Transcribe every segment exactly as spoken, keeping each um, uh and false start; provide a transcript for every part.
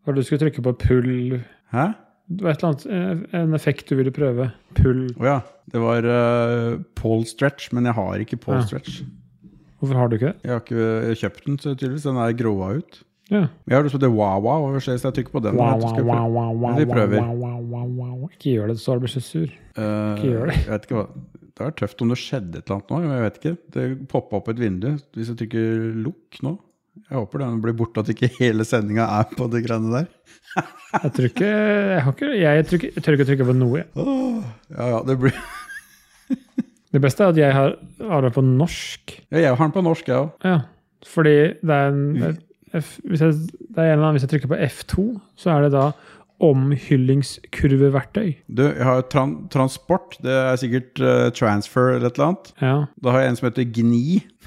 Og du skulle trykke på pull. Hæ? Det var et eller annet, en effekt du ville prøve. Pull. Åja, det var uh, pole stretch, men jeg har ikke pole Ja. stretch. Hvorfor har du ikke det? Jeg har ikke kjøpt den, så tydeligvis den er gråa ut. Ja. Jeg har lyst på det wow-wow, og hvis jeg trykker på den, Wow, så skal wow, jeg wow, wow, prøve. Vi prøver. wow, wow, wow, wow. Ikke gjør det, så blir så sur. Uh, Ikke gjør det. Jeg vet ikke hva. Det er tøft om det skjedde et eller annet nå, jeg vet ikke. Det poppet opp et vindu, hvis jeg trykker lukk nå. Jeg håper den blir borte, at ikke hele sendingen er på det greiene der. Jeg tror ikke, jeg har ikke, jeg trykker, jeg tør ikke trykke på noe. Oh, ja, ja, det blir... Det beste er at jeg har, har det på norsk. Ja, jeg har den på norsk, jeg også. Ja, fordi det er en... F, hvis, jeg, det er en eller annen, hvis jeg trykker på F to, så er det da omhyllingskurveverktøy. Du, jeg har tran transport, det er sikkert uh, transfer eller et eller annet. Ja. Da har jeg en som heter Gni.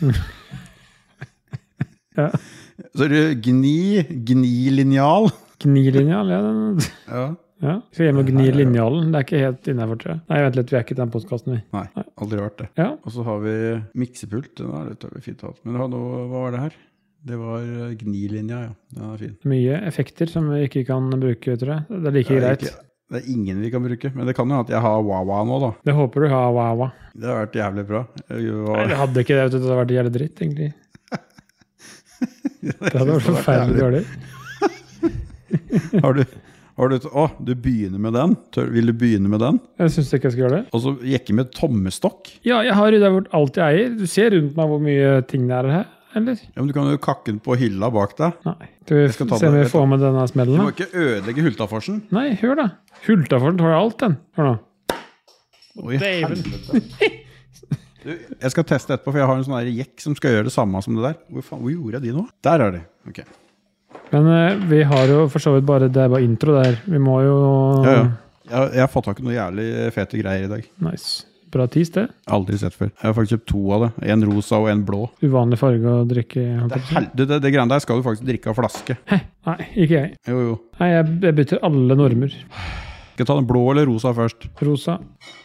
Ja. Så er det Gni, Gni-linjal. Gni-linjal, ja. Den, Ja. ja. Skal hjem og gni linjalen, det er ikke helt innenfor, tror jeg. Nei, vent litt, vi er ikke i den podcasten, vi. Nei, aldri vært det. Ja. Og så har vi miksepult, den er litt fint hatt. Men det var noe, hva var det her? Det var Gni-linja, ja. Den er fin. Mye effekter som vi ikke kan bruke, tror jeg. Det er like Det er greit. ikke- Det er ingen vi kan bruke, men det kan jo at jeg har Wawa nå da. Det håper du har, wow, wow. Det har vært jævlig bra. Jeg var... Nei, det hadde ikke det, vet du, det hadde vært jævlig dritt, egentlig. Det hadde vært forferdelig dårlig. Har du, har du, å, du begynner med den? Tør, vil du begynne med den? Jeg synes ikke jeg skal gjøre det. Og så jekke med tommestokk? Ja, jeg har ryddet bort alt jeg eier. Du ser rundt meg hvor mye ting det er her, eller? Ja, men du kan jo kakke den på hylla bak deg. Nei. Du skal ta se om det, vi vet får du. med denne Du smellen må da. ikke ødelegge Hultaforsen. Nei, hør da. Hultaforsen tar alt den. Hør da. Oi, David. helvete. Du, jeg skal teste etterpå, for jeg har en sånn her jekk som skal gjøre det samme som det der. Hvor, faen, hvor gjorde jeg de nå? Der er de. Ok. Men eh, vi har jo for så vidt bare, det er bare intro der. Vi må jo... Ja, ja. Jeg, jeg har fått tak i noe jævlig fete greier i dag. Nice. Bra tis det. Aldri sett før. Jeg har faktisk kjøpt to av det. En rosa og en blå. Uvanlig farge å drikke. Det, hel- det, det, det greiene der skal du faktisk drikke av flaske. Hæ? Nei, ikke jeg. Jo, jo. Nei, jeg, jeg bytter alle normer. Skal jeg ta den blå eller rosa først? Rosa.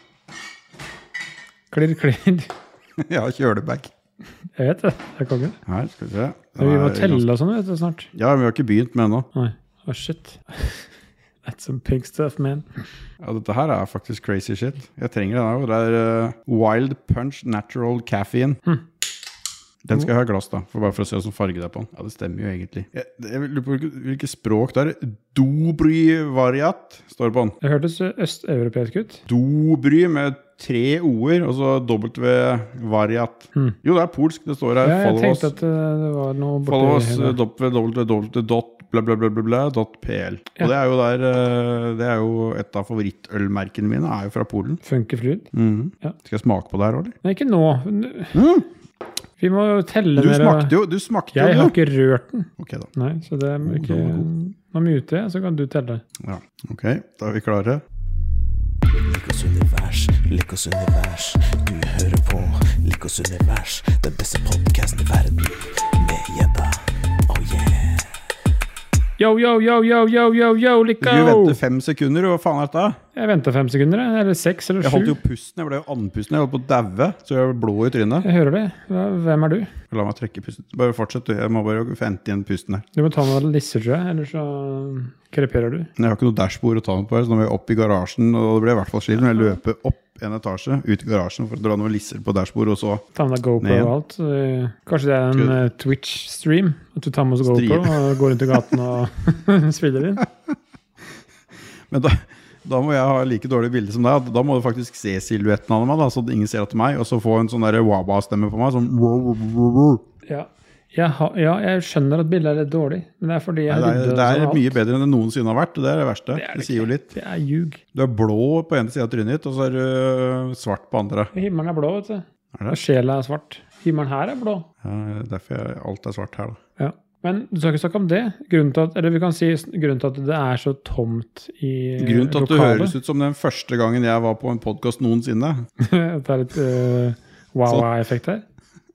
Klirr, klirr. Ja, kjølebag. Jeg vet det. Det er kongen. Her, skal vi se. Men vi må Den er telle ganske- og sånn, vet du, snart. Ja, men vi har ikke begynt med ennå. Nei. Åh, shit. That's some pink stuff, man. Ja, dette her er faktisk crazy shit. Jeg trenger den her. Det er uh, Wild Punch Natural Caffeine. Hm. Den skal jeg ha i glass da, for bare for å se hvordan farge det er på den. Ja, det stemmer jo egentlig. Jeg, jeg lurer på hvilke, hvilke språk det er. Dobry variat, står det på den. Det hørtes østeuropeisk ut. Dobry med tre o-er, og så W variat. Hm. Jo, det er polsk, det står her. Ja, jeg Follow us, tenkte at uh, det var noe follow us borti... uh, www dot bla bla bla bla bla dot pl. Ja. Og det er jo der, uh, det er jo et av favorittølmerkene mine, er jo fra Polen. Funky Fluid. Mhm. Ja. Skal jeg smake på det her, eller? Nei, ikke nå. Mm. Vi må jo telle Du ned. smakte jo, du smakte Jeg jo har det. ikke rørt den. Ok da. Nei, så det er ikke... den var god. Nå muter jeg, så kan du telle. Ja, ok, da er vi klare. Likos univers, Likos univers. Du hører på Likos univers, den beste podcasten i verden. Med Jedda, oh yeah. Yo, yo, yo, yo, yo, yo, yo, Du Lico! skulle vente fem sekunder, hva faen er dette? Jeg ventet fem sekunder, eller seks eller Jeg holdt sju. jo pusten, jeg ble jo andpusten, jeg holdt på å daue, så jeg ble blå i trynet. Jeg hører det. Hva- Hvem er du? La meg trekke pusten. Bare fortsett, du. Jeg må bare vente igjen pusten her. Du må ta noen lisser, tror jeg, ellers så kreperer du. Jeg har ikke noe dashbord å ta den på her, så nå må jeg opp i garasjen, og det ble i hvert fall slitt når jeg løper opp en etasje, ut i garasjen for å dra noen lisser på dashbord, og så... Ta med deg GoPro Ned. og alt. Så det- Kanskje det er en Skal- eh, Twitch-stream, at du tar med oss GoPro Stream. og går rundt i gaten og spiller inn. Men da, da må jeg ha like dårlig bilde som deg. Da må du faktisk se silhuetten av meg, da, så ingen ser at det er meg, og så få en sånn der waba-stemme på meg, sånn... Ja. Jeg, har, ja, jeg skjønner at bildet er litt dårlig, men det er fordi jeg Nei, har det er, ryddet det er sånn alt. mye bedre enn det noensinne har vært, og det er det verste. Det Det, er det sier jo ikke. litt. Det er ljug. Du er blå på ene siden av trynet ditt, og så er du øh, svart på andre. Himmelen er blå, vet du. Er det? Og sjela er svart. Himmelen her er blå. Ja, derfor er alt er svart her, da. Ja. Men du skal ikke snakke om det. Grunnen til at, eller vi kan si grunnen til at det er så tomt i Grunnen til at det lokalet. høres ut som den første gangen jeg var på en podcast noensinne. Det er litt uh, wow-effekt her.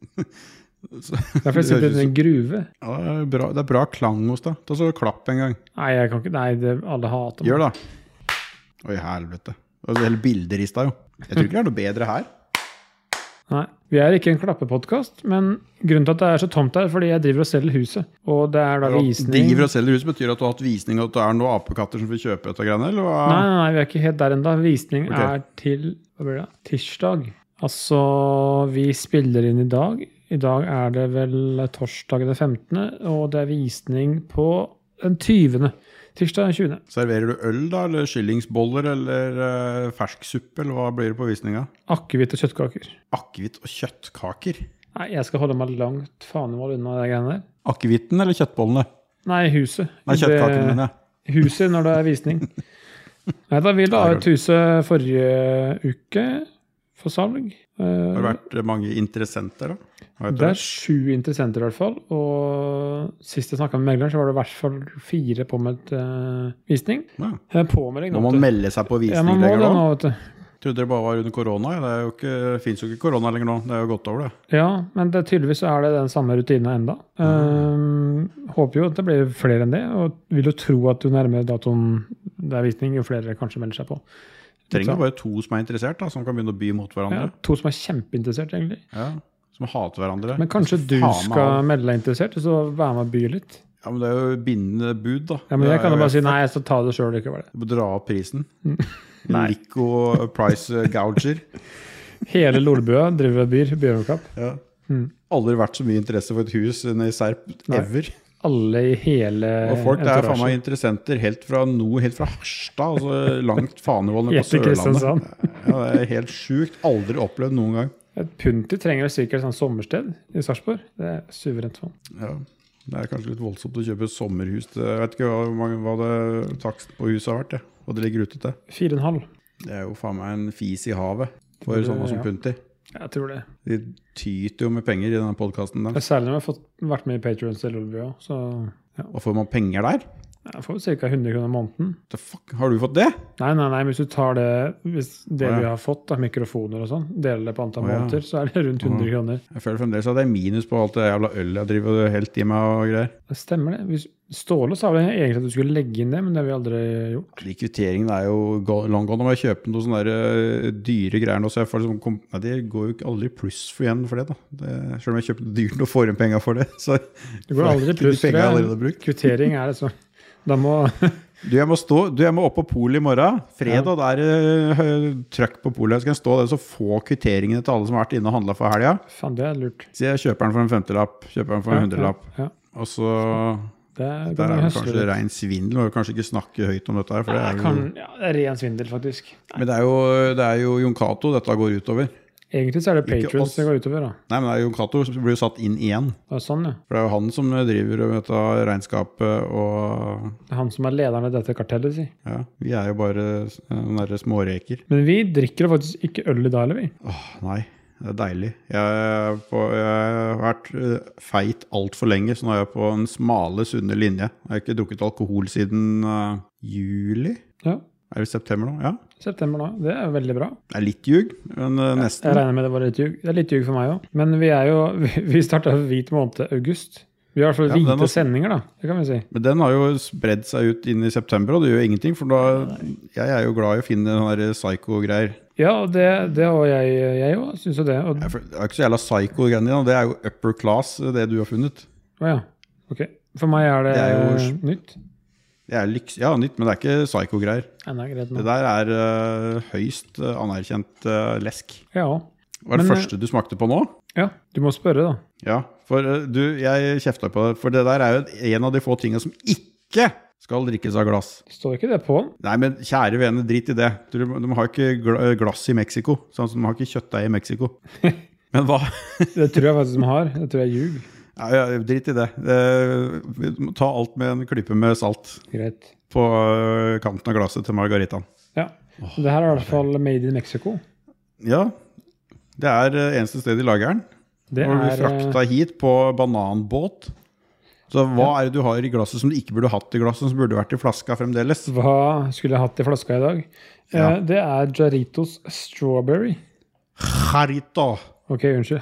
Så, Derfor jeg sitter i en gruve. Ja, det, er bra, det er bra klang hos deg. Ta så klapp en gang. Nei, jeg kan ikke. Nei, det, alle hater meg. Gjør da. Oi, helvete. Og det hele bilderista jo. Jeg tror ikke det er noe bedre her. Nei, vi er ikke en klappepodcast, men grunnen til at det er så tomt her, fordi jeg driver og selger huset. Og det er da visning... Driver og selger hus betyr at du har hatt visning, og at det er noen apekatter som vil kjøpe dette greiene, eller hva? Nei, nei, nei, vi er ikke helt der enda. Visning Ok. er til, hva blir det? Tirsdag. Altså, vi spiller inn i dag. I dag er det vel torsdag den femtende, og det er visning på den tyvende. Tirsdag den tjuende. Serverer du øl da, eller skyllingsboller, eller uh, fersksuppe, eller hva blir det på visninga? Akevitt og kjøttkaker. Akevitt og kjøttkaker. Nei, jeg skal holde meg langt fanemål unna det greiene der. Akevitten eller kjøttbollene? Nei, huset. Nei, kjøttkakene mine. Huset når det er visning. Nei, da vi la ut huset forrige uke for salg. Har det vært mange interessenter da? Det er sju interessenter i hvert fall, og sist jeg snakket med megleren så var det i hvert fall fire på med uh, visning. Ja. Påmelding. Må man melde seg på visning ja, man må lenger det nå? nå, vet du. Trodde det bare var under korona, det, er jo ikke, det finnes jo ikke korona lenger nå, det er jo gått over det. Ja, men det, tydeligvis er det den samme rutinen enda. Um, håper jo at det blir flere enn det, og vil jo tro at du nærmer datoen det er visning, jo flere kanskje melder seg på. Trenger bare to som er interessert da, som kan begynne å by mot hverandre. Ja, to som er kjempeinteressert egentlig. Ja, som hater hverandre. Men kanskje du skal melde deg interessert, og så være med og by litt. Ja, men det er jo bindende bud da. Ja, men jeg kan jo bare si, nei, jeg skal ta det selv, ikke var det. Du må dra opp prisen. Nei. Lico price gouger. Hele Lolbua driver og byr, Bjørnkapp. Ja. Mm. Aldri vært så mye interesse for et hus enn i Serp, ever. Alle i hele Og folk, det er faen meg interessenter helt fra noe, helt fra Harstad, altså langt Fanevoll ned på Sørlandet. Ja, det er helt sjukt. Aldri opplevd noen gang. Et punti trenger sikkert et sånt sommersted i Sarpsborg. Det er suverent for. Ja, det er kanskje litt voldsomt å kjøpe sommerhus. Jeg vet ikke hva, mange, hva det takst på huset har vært, det. Hva det ligger ute til. Fire og en halv. Det er jo faen meg en fis i havet for det, sånne som ja. punti. Jeg tror det. De tyter jo med penger i denne podcasten der. Særlig når vi har fått, vært med i Patreons til Lolbua, så ja. Og får man penger der? Jeg får ca. hundre kroner måneden. The fuck? Har du fått det? Nei, nei, nei, hvis du tar det, hvis det oh, ja. vi har fått, da, mikrofoner og sånn, deler det på antall oh, ja. måneder, så er det rundt hundre oh. kroner. Jeg føler fremdeles at det er minus på alt det jævla øl jeg driver og helt i meg og greier. Det stemmer det. Hvis Ståle sa vel egentlig at du skulle legge inn det, men det har vi aldri gjort. De kvitteringene er jo long gone. Nå må jeg kjøpe noen sånne der, uh, dyre greier nå, så jeg får liksom, nei, det går jo aldri pluss for igjen for det da. Det, selv om jeg kjøper dyrt og får en penger for det, så det går aldri pluss for det. Kvittering er det så. Da må... du, jeg må stå, du, jeg må opp på polet i morgen. Fredag, ja. Der er uh, trøkk på polet. Jeg skal stå der, så få kvitteringene til alle som har vært inne og handlet for helga. Faen, det er lurt. Så jeg kjøper den for en femtelapp, kjøper den for en ja, hundrelapp. Ja, ja. Og så... Det er, der er det kanskje ren svindel, og kanskje ikke snakke høyt om dette her. For det, er jo, kan, ja, det er ren svindel, faktisk. Nei. Men det er jo, det er jo Jon Cato dette går utover. Egentlig så er det Patreons det går utover, da. Nei, men det er Jon Cato som blir jo satt inn igjen. Det er sånn, ja. For det er jo han som driver med dette regnskapet, og... Det er han som er lederen av dette kartellet, si. Ja, vi er jo bare noen småreker. Men vi drikker faktisk ikke øl i dag, eller vi? Åh, nei. Det er deilig. Jeg, på, jeg har vært feit alt for lenge, så nå er jeg på en smale, sunne linje. Jeg har ikke drukket alkohol siden uh, juli. Ja. Er det september nå? Ja. September nå, det er veldig bra. Det er litt ljug, men uh, nesten. Jeg regner med det var litt ljug. Det er litt ljug for meg også. Men vi er jo, vi startet hvit måned august. Vi har i hvert fall hvite ja, sendinger da, det kan vi si. Men den har jo spredd seg ut inn i september, og det gjør ingenting, for da, jeg er jo glad i å finne sånne psycho-greier. Ja, det, det har jeg, jeg jo, synes jeg det. Og... Jeg er ikke så jævla psycho-greier din, det er jo upper class, det du har funnet. Åja, ok. For meg er det, det er jo, nytt. Det er lyks, ja, nytt, men det er ikke psycho-greier. Nei, greit nå. Det der er uh, høyst uh, anerkjent uh, lesk. Ja. Hva er det men, første du smakte på nå? Ja, du må spørre da. Ja, for uh, du, jeg kjefter på det, for det der er jo en av de få tingene som ikke skal drikkes av glass. Står ikke det på? Nei, men kjære vene, drit i det. De, de har ikke glass i Mexico, sånn som de har ikke kjøttdeig i Mexico. Men hva? Det tror jeg faktisk de har. Det tror jeg er ljug. Ja, ja, drit i det. Eh, ta alt med en klippe med salt. Greit. På kanten av glasset til Margaritaen. Ja, oh, det her er i hvert fall made in Mexico. Ja, det er eneste sted de lager den. Det er... Når du frakta hit på bananbåt. Så hva ja. Er det du har i glasset som du ikke burde hatt i glasset, som burde vært i flaska fremdeles? Hva skulle jeg hatt i flaska i dag? Ja. Eh, det er Jarritos Strawberry. Jarrito. Ok, unnskyld.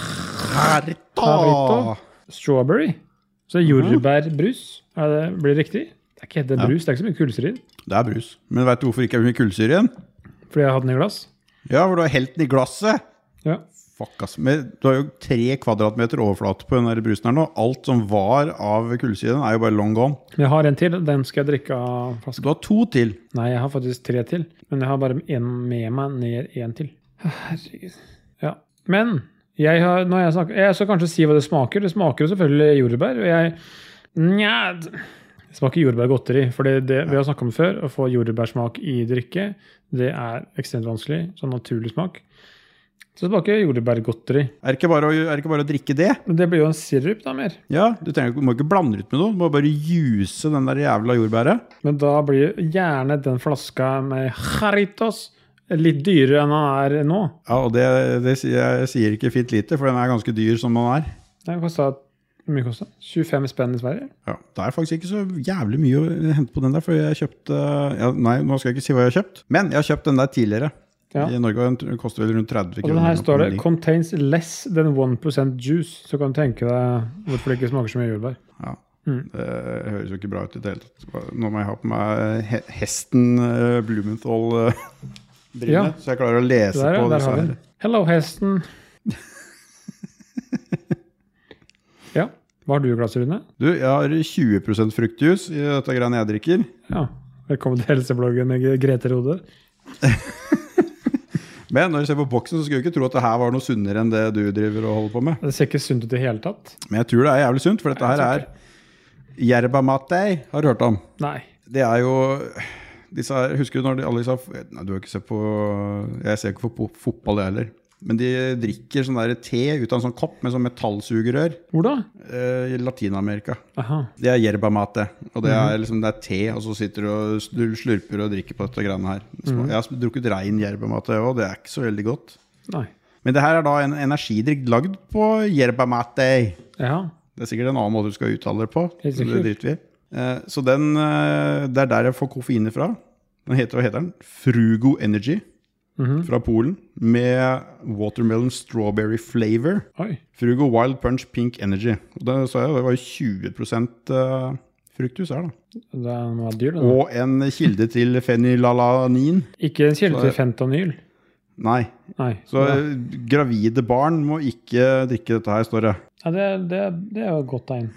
Jarrito. Jarrito Strawberry. Så jordbærbrus. Er det, blir det riktig? Det er ikke helt det brus, ja. Det er ikke så mye kullsyre i den. Det er brus. Men vet du hvorfor ikke er mye kullsyre igjen? Fordi jeg har hatt den i glass. Ja, for du har helt den i glasset. Ja. Fuck ass. Men du har jo tre kvadratmeter overflate på den der brusen her nå. Alt som var av kullsyren er jo bare long gone. Jeg har en til, den skal jeg drikke av flasken. Du har to til. Nei, jeg har faktisk tre til. Men jeg har bare en med meg ned en til. Herregud. Ja. Men, jeg har, når jeg snakker, jeg skal kanskje si hva det smaker. Det smaker jo selvfølgelig jordbær, og jeg... Nja, det smaker jordbærgodteri, for det, det vi har snakket om før, å få jordbærsmak i drikke, det er ekstremt vanskelig, sånn naturlig smak. Så det smaker jordbærgodteri. Er det ikke bare å, er det ikke bare å drikke det? Men det blir jo en sirup da mer. Ja, du, trenger, du må ikke blande ut med noe, du må bare juse den der jævla jordbæret. Men da blir gjerne den flaska med Jarritos litt dyrere enn den er nå. Ja, og det, det jeg sier ikke fint lite, for den er ganske dyr som den er. Det kostet, hvor mye kostet? tjuefem spenn i Sverige. Ja, det er faktisk ikke så jævlig mye å hente på den der, for jeg kjøpte, ja, nei, nå skal jeg ikke si hva jeg har kjøpt, men jeg har kjøpt den der tidligere. Ja. I Norge den koster vel rundt tretti kroner. Og den her står det, contains less than one percent juice, så kan du tenke deg hvorfor det ikke smaker så mye jordbær. Ja, mm. Det høres jo ikke bra ut i det hele tatt. Nå må jeg ha på meg hesten uh, Blumenthal uh, driver, ja. Så jeg klarer å lese der, på det her. Hello, hesten. Ja, hva har du i glasset, Rune? Du, jeg har tjue prosent fruktjus i dette greiene jeg drikker. Ja, velkommen til helsebloggen med Grete Rode. Men når du ser på boksen, så skulle jeg ikke tro at det her var noe sunnere enn det du driver og holder på med. Det ser ikke sunt ut i hele tatt. Men jeg tror det er jævlig sunt, for dette her er yerba mate, har du hørt om? Nei. Det er jo, disse her, husker du når de alle disse, nei, du har ikke sett på, jeg ser ikke på fotball det heller, men de drikker sånn der te ut av en sånn kopp med sånn metallsugerør. Hvor da? Eh, I Latinamerika. Aha. Det er yerba mate, og det er liksom, det er te, og så sitter du og du slurper og drikker på dette greiene her. Mm. Jeg har drukket rein yerba mate, og det er ikke så veldig godt. Nei. Men det her er da en energidrikk lagd på yerba mate. Ja. Det er sikkert en annen måte du skal uttale det på. Helt sikkert. Det driter vi. Eh, så den, eh, det er der jeg får koffein fra. Den heter, hva heter den? Frugo Energy. Mm-hmm. Fra Polen, med watermelon strawberry flavor. Oi. Frugo Wild Punch Pink Energy. Og det, så jeg, det var jo tjue prosent uh, fruktus her da. Det var dyr det da. Og en kilde til fenylalanin. Ikke en kilde til fentanyl? Nei. Nei. Så ja. Gravide barn må ikke drikke dette her, står det. Ja, det, det, det er jo et godt tegn.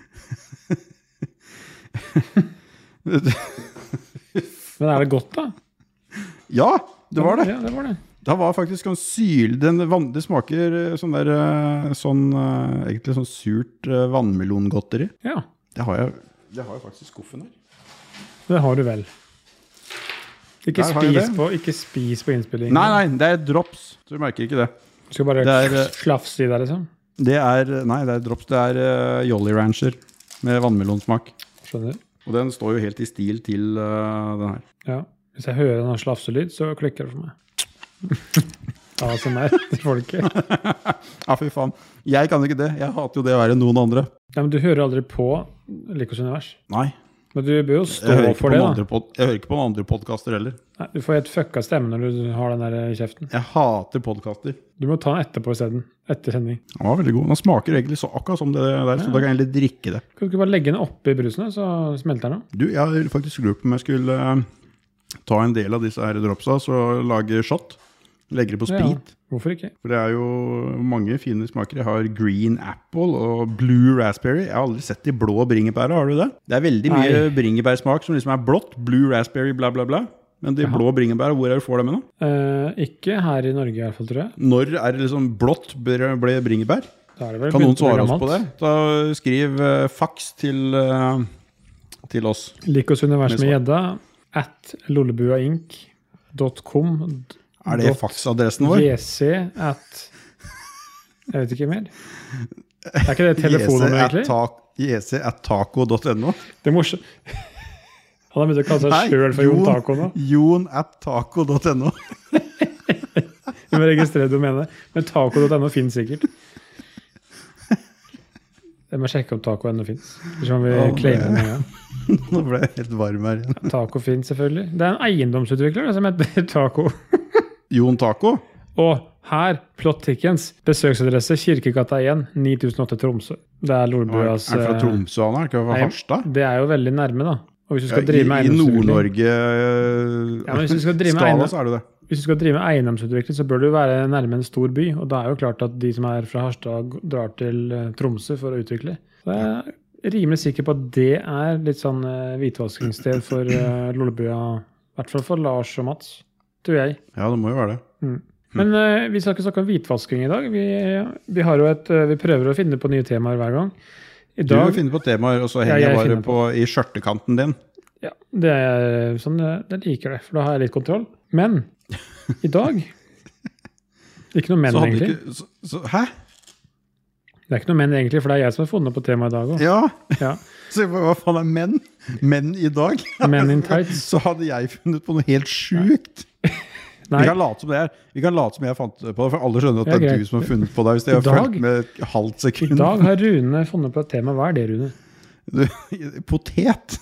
Men er det godt da? Ja, det var det. Ja, det var det. Det var faktisk en syl. Den, det smaker sånn der, sånn, egentlig sånn surt vannmelongodteri. Ja. Det har jeg, det har jeg faktisk i skuffen her. Det har du vel. Ikke spis på, ikke spis på innspillingen. Nei, nei, det er drops. Så du merker ikke det. Du skal bare er, slafse i der, liksom? Det er, nei, det er drops. Det er uh, Jolly Rancher med vannmelonsmak. Skjønner. Og den står jo helt i stil til uh, den her. Ja. Hvis jeg hører en slafselyd, så klikker det for meg. Ja, som er til folket. Ja, fy faen. Jeg kan ikke det. Jeg hater jo det å være noen andre. Ja, men du hører aldri på Lykkos Univers. Nei. Men du bør jo stå for det, da. Pod- jeg hører ikke på noen andre podcaster heller. Nei, du får helt fucka stemme når du har den der i kjeften. Jeg hater podcaster. Du må ta den etterpå i stedet. Etter sending. Den var veldig god. Den smaker egentlig så akkurat som det der, ja. Så da kan jeg egentlig drikke det. Kan du ikke bare legge den oppi brusene, så smelter den? Du, jeg har faktisk lurt på om jeg skulle uh, ta en del av disse her dropsa, så lage shot. Legger det på sprit. Ja, hvorfor ikke? For det er jo mange fine smaker. Jeg har green apple og blue raspberry. Jeg har aldri sett de blå bringebæra, har du det? Det er veldig mye Nei. Bringebærsmak som liksom er blått. Blue raspberry, bla bla bla. Men de Jaha. Blå bringebæra, hvor er det du får dem med nå? Uh, ikke her i Norge i hvert fall, tror jeg. Når er det liksom blått ble bringebær? Da er det vel kan noen svare oss på det? Da skriv uh, fax til, uh, til oss. Lykkos Univers med gjedda at lollebuainc dot com. Er det faxadressen vår? jc at jeg vet ikke mer. Er ikke det telefonen egentlig? jc at taco dot no. Det er morsomt. Han har begynt å kalle seg selv for Jon Taco nå. Jon at taco dot no. Du må registrere domenet. Men taco dot no finnes sikkert. Jeg må sjekke om taco ennå finnes. Så må vi oh, claime med ja. Nå ble jeg helt varm her igjen. Taco finnes selvfølgelig. Det er en eiendomsutvikler som heter Taco. Jon Taco? Og her, Plot Tickens, besøksadresse Kirkegata én, ni tusen åtte Tromsø. Det er Lollebuas... Er det fra Tromsø han er? Ikke fra Harstad? Det er jo veldig nærme da. Og hvis du skal ja, drive med I, i Nord-Norge ja, men hvis du skal drive med skala, så er det det. hvis du skal drive med eiendomsutvikling, så bør du være nærme en stor by, og da er jo klart at de som er fra Harstad drar til Tromsø for å utvikle. Så jeg er rimelig sikker på at det er litt sånn hvitvaskingssted for Lollebua, i hvert fall for Lars og Mats, tror jeg. Ja, det må jo være det. Mm. Men uh, vi skal ikke snakke om hvitvasking i dag. Vi, vi, har jo et, uh, vi prøver å finne på nye temaer hver gang. I dag, du finner på temaer, og så henger ja, jeg bare på, på i skjørtekanten din. Ja, det er sånn, det liker det, for da har jeg litt kontroll. Men, i dag, det er ikke noe menn egentlig. Ikke, så, så, hæ? Det er ikke noe menn egentlig, for det er jeg som har funnet på temaet i dag også. Ja, ja. Så hva faen er menn? Menn i dag? Men in tights. Så hadde jeg funnet på noe helt sjukt. Nei. Vi kan late som det er. Vi kan late som jeg fant på det, for alle skjønner at ja, det er greit. Du som har funnet på det, hvis jeg har dag, følt med et halvt sekund. I dag har Rune funnet på et tema. Hva er det, Rune? Du, potet.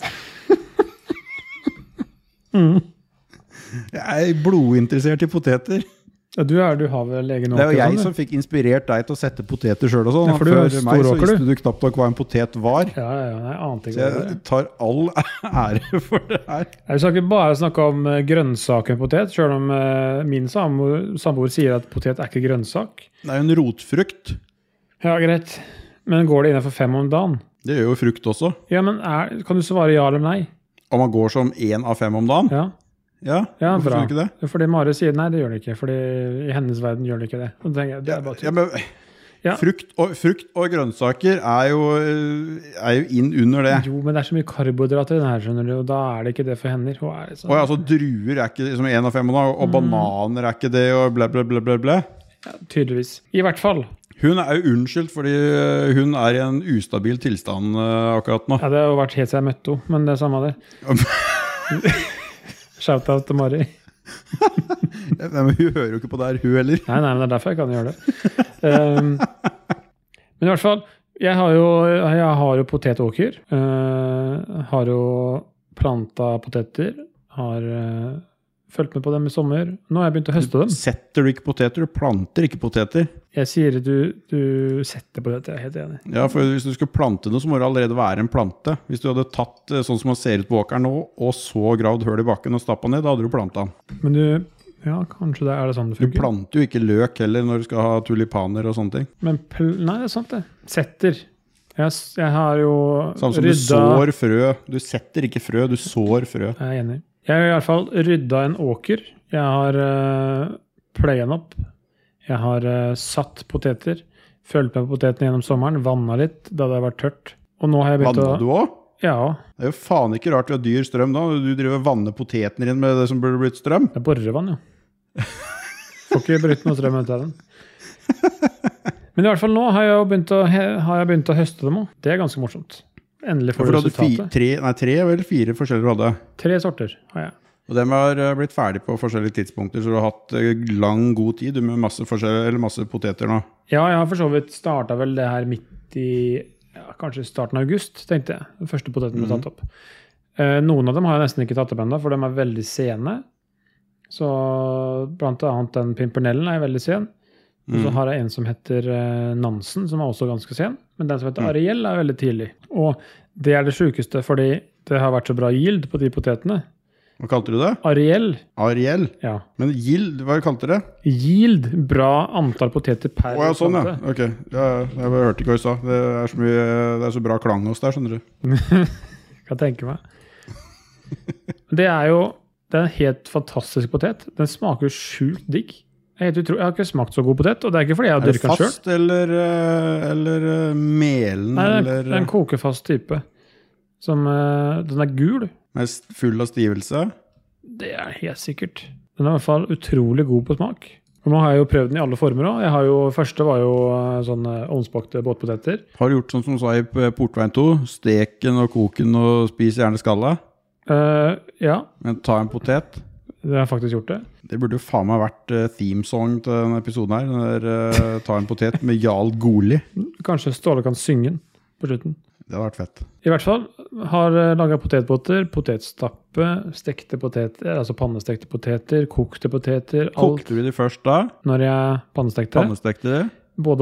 mm. Jeg er blodinteressert i poteter. Ja, du, er, du har vel egen åker? Det er jo jeg som fikk inspirert deg til å sette poteter selv og sånn. Ja, for du Før er meg så åker, visste du knapt nok hva en potet var. Ja, ja, jeg ante ikke så jeg tar all ære for det her. Jeg skal ikke bare snakke om grønnsaker med potet, selv om uh, min samboer sier at potet er ikke grønnsak. Det er jo en rotfrukt. Ja, greit. Men går det innenfor fem om dagen? Det gjør jo frukt også. Ja, men er, kan du svare ja eller nei? Om man går som en av fem om dagen? Ja. Ja, ja hvorfor bra. Ikke det? Fordi Mare sier nei, det gjør det ikke, fordi i hennes verden gjør det ikke det. Og det, det er bare ja, men, ja. frukt, og, frukt og grønnsaker er jo, er jo inn under det. Jo, men det er så mye karbohydrater i den her, skjønner du, og da er det ikke det for henne. Hun er sånn. Og altså, druer er ikke som en av fem, og mm. bananer er ikke det, og bla bla bla bla bla. Ja, tydeligvis. I hvert fall. Hun er jo unnskyldt, fordi hun er i en ustabil tilstand uh, akkurat nå. Ja, det har jo vært helt siden jeg møtte henne, men det er samme det. Shout-out til Mari. Nei, men hun hører jo ikke på det her, hun heller. Nei, nei, men det er derfor jeg kan gjøre det. Um, men i hvert fall, jeg har jo, jeg har jo potetåker. Uh, har jo planta poteter. Har uh, fulgt med på dem i sommer. Nå har jeg begynt å høste dem. Setter du ikke poteter? Du planter ikke poteter. Jeg sier at du, du setter poteter, jeg er helt enig. Ja, for hvis du skal plante noe, så må det allerede være en plante. Hvis du hadde tatt sånn som man ser ut på åkeren nå, og så gravd høl i bakken og stappet ned, da hadde du plantet den. Men du, ja, kanskje det er det sånn det funker. Du planter jo ikke løk heller når du skal ha tulipaner og sånne ting. Men, nei, det er sant det. Setter. Jeg, jeg har jo Samme som rydda... du sår frø. Du setter ikke frø, du sår frø. Jeg er enig. Jeg har i hvert fall rydda en åker. Jeg har uh, pløyet den opp. Jeg har uh, satt poteter. Følt med på potetene gjennom sommeren. Vannet litt da det har vært tørt. Og nå har jeg begynt å... Vannet du også? Ja. Det er jo faen ikke rart du har dyr strøm da. Du driver og vanner potetene inn med det som burde blitt strøm. Det er borrevann, jo. Får ikke brutt noe strøm ut av den. Men i hvert fall nå har jeg begynt å, har jeg begynt å høste dem også. Det er ganske morsomt. Endelig får du resultatet. Tre, nei, tre eller fire forskjellige du hadde? Tre sorter har jeg. Og dem har blitt ferdig på forskjellige tidspunkter, så du har hatt lang, god tid med masse, eller masse poteter nå. Ja, jeg har for så vidt startet vel det her midt i, ja, kanskje starten av august, tenkte jeg. Den første poteten ble tatt opp. Eh, noen av dem har jeg nesten ikke tatt opp enda, for de er veldig sene. Så blant annet den pimpernellen er veldig sen. Og så har jeg en som heter uh, Nansen, som er også ganske sen. Men den som heter Ariel er veldig tidlig. Og det er det sykeste, fordi det har vært så bra yield på de potetene. Hva kalte du det? Ariel. Ariel? Ja. Men yield, hva kalte du det? Yield, bra antall poteter per Å, ja, sånn, ja. Ok. Ja, jeg hørte ikke hva du sa. Det er så, mye, det er så bra klang hos der, skjønner du. Kan tenke meg. Det er jo det er en helt fantastisk potet. Den smaker jo sjukt digg. Jeg, jeg har ikke smakt så god potet, og det er ikke fordi jeg har dyrket den selv. Er det fast, eller, eller melen? Nei, det er, eller... det er en kokefast type. Som, den er gul. Mest full av stivelse? Det er helt sikkert. Den er i hvert fall utrolig god på smak. Og nå har jeg jo prøvd den i alle former også. Jeg har jo, første var jo sånne ovnsbakte båtpoteter. Har du gjort sånn som du sa i Portveien to? Steken og koken og spis gjerne skallet? Uh, ja. Men ta en potet? Det har jeg faktisk gjort det. Det burde jo faen meg vært uh, themesong til denne episoden her. Den der, uh, ta en potet med Jarl Goli. Kanskje Ståle kan synge den på slutten. Det hadde vært fett. I hvert fall har uh, laget potetbåter, potetstappe, stekte poteter, altså pannestekte poteter, kokte poteter. Kokte du de først da? Når jeg pannestekte. Pannestekte det? Både og.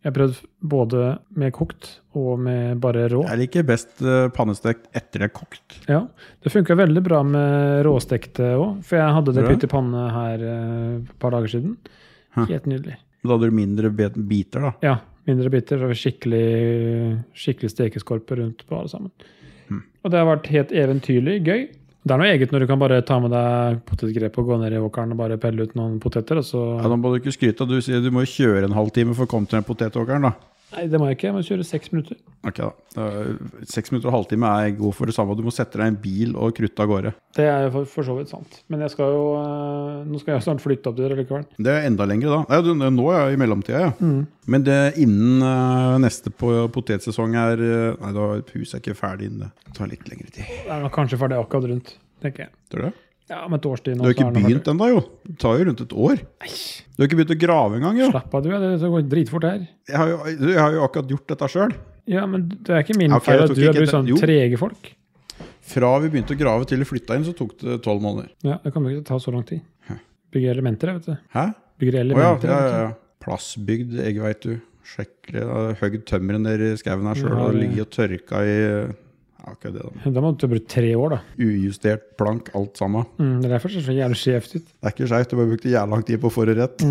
Jeg har prøvd både med kokt og med bare rå. Jeg liker best uh, pannestekt etter det er kokt. Ja, det funker veldig bra med råstekte også, for jeg hadde det Bra. pytt i panne her uh, et par dager siden. Hæ. Helt nydelig. Da hadde du mindre biter da. Ja, mindre biter, og skikkelig, skikkelig stekeskorpe rundt på alle sammen. Hmm. Og det har vært helt eventyrlig, gøy. Det er noe eget når du kan bare ta med deg potetgrep og gå ned i åkeren og bare pelle ut noen poteter, og så... Ja, da må du ikke skryte. Du sier du må kjøre en halv time for å komme til den potetåkeren da. Nei, det må jeg ikke. Jeg må kjøre seks minutter. Ok da. Uh, seks minutter og halvtime er god for det samme. Du må sette deg i en bil og krutte av gårde. Det er for, for så vidt sant. Men jeg skal jo... Uh, nå skal jeg snart flytte opp til det likevel. Det er enda lengre da. Nei, du, nå er jeg i mellomtida, ja. Mm. Men det innen uh, neste på potetsesong er... Uh, nei, da huset er ikke ferdig innen det. Det tar litt lengre tid. Det er nok kanskje ferdig akkurat rundt, tenker jeg. Tror du det? Ja, om et års tid. Du har ikke begynt enda jo. Det tar jo rundt et år. Nei, Du har ikke begynt å grave engang jo. slapp av du, det går dritfort her. Jeg har jo, jeg har jo akkurat gjort dette selv. Ja, men det er ikke min Ok, feil jeg at tok du har ikke blitt det- sånn jo. trege folk. Fra vi begynte å grave til vi flyttet inn, så tok det tolv måneder. Ja, det kommer ikke til å ta så lang tid. Bygge elementer, vet du. Hæ? Bygger Åja, elementer. ja, vet ja, du. ja. Plassbygd, jeg vet du. Skikkelig, jeg har høgd tømmeren der i skaven her selv, Ja, og det- ligget og tørka i... Ja, ikke det da. Da må du bruke tre år, da. Ujustert plank, alt sammen. Mm, det er derfor det ser så jævlig skjevt ut. Det er ikke skjevt, du bare brukte jævlig lang tid på å få det rett.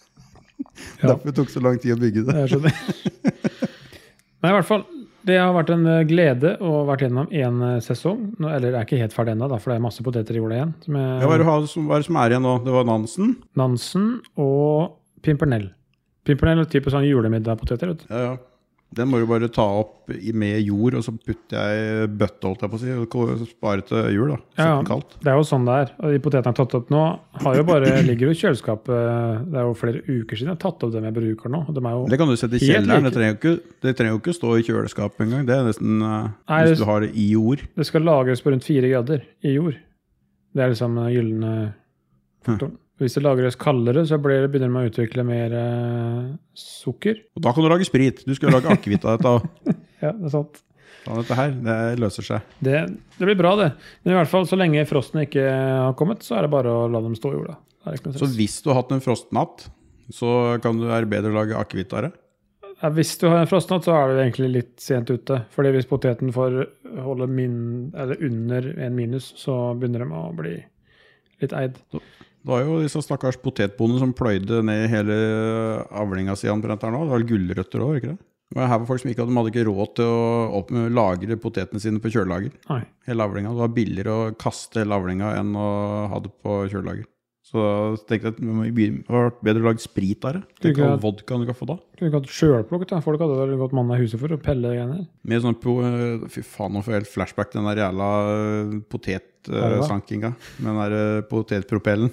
Ja. Derfor tok det så lang tid å bygge det. Jeg skjønner. Men i hvert fall, det har vært en eh, glede å vært gjennom en eh, sesong. Nå, eller det er ikke helt ferdig ennå, da, for det er masse poteter i jorda igjen. Som er Ja, hva er det, hva er det som er igjen nå? Det var Nansen? Nansen og Pimpernell. Pimpernell er type sånn julemiddag-poteter, vet du. Ja, ja. Den må du bare ta opp i- med jord, og så putter jeg bøtte, holdt jeg på å si, og spare til jul da. Sett Ja, den kaldt. det er jo sånn det er. Og de potetene jeg har tatt opp nå, har jo bare, ligger jo i kjøleskapet. Det er jo flere uker siden jeg har tatt opp dem jeg bruker nå. Og de er jo Det kan du sette i Helt kjelleren. like. Det trenger jo ikke, det trenger jo ikke stå i kjøleskapet en gang. Det er nesten, uh, Nei, hvis det- du har det i jord. Det skal lagres på rundt fire grader i jord. Det er liksom uh, gyllene faktoren. Hvis det lagres kaldere, så blir det, begynner man å utvikle mer uh, sukker. Og da kan du lage sprit. Du skal jo lage akevitt av dette. Ja, det er sant. Da, dette her, det løser seg. Det, det blir bra, det. Men i hvert fall, så lenge frosten ikke har kommet, så er det bare å la dem stå i jorda. Det er ikke noe Så stress. hvis du har hatt en frostnatt, så kan du, er det bedre å lage akevitt av det. Ja, hvis du har en frostnatt, så er det egentlig litt sent ute. Fordi hvis poteten får holde min, eller under en minus, så begynner de å bli litt eid. Det var jo disse stakkars potetbondene som pløyde ned hele avlinga siden på dette her nå. Det var gulrøtter også, ikke det? Og her var folk som ikke hadde, de hadde ikke råd til å opp, lagre potetene sine på kjølelager. Nei. Hele avlinga. Det var billigere å kaste hele avlinga enn å ha det på kjølelager. Så jeg tenkte at det må begynne- det hadde vært bedre å lage sprit av det. Tenk Ikke- all vodka du kan få da. Kunne ikke hatt sjølplukket, da. Folk hadde vel gått mann av huset for å pelle det greiene. Med sånn på, fy faen, nå får jeg helt flashback til den der jævla potetsankinga. Med den der eh, potetpropellen.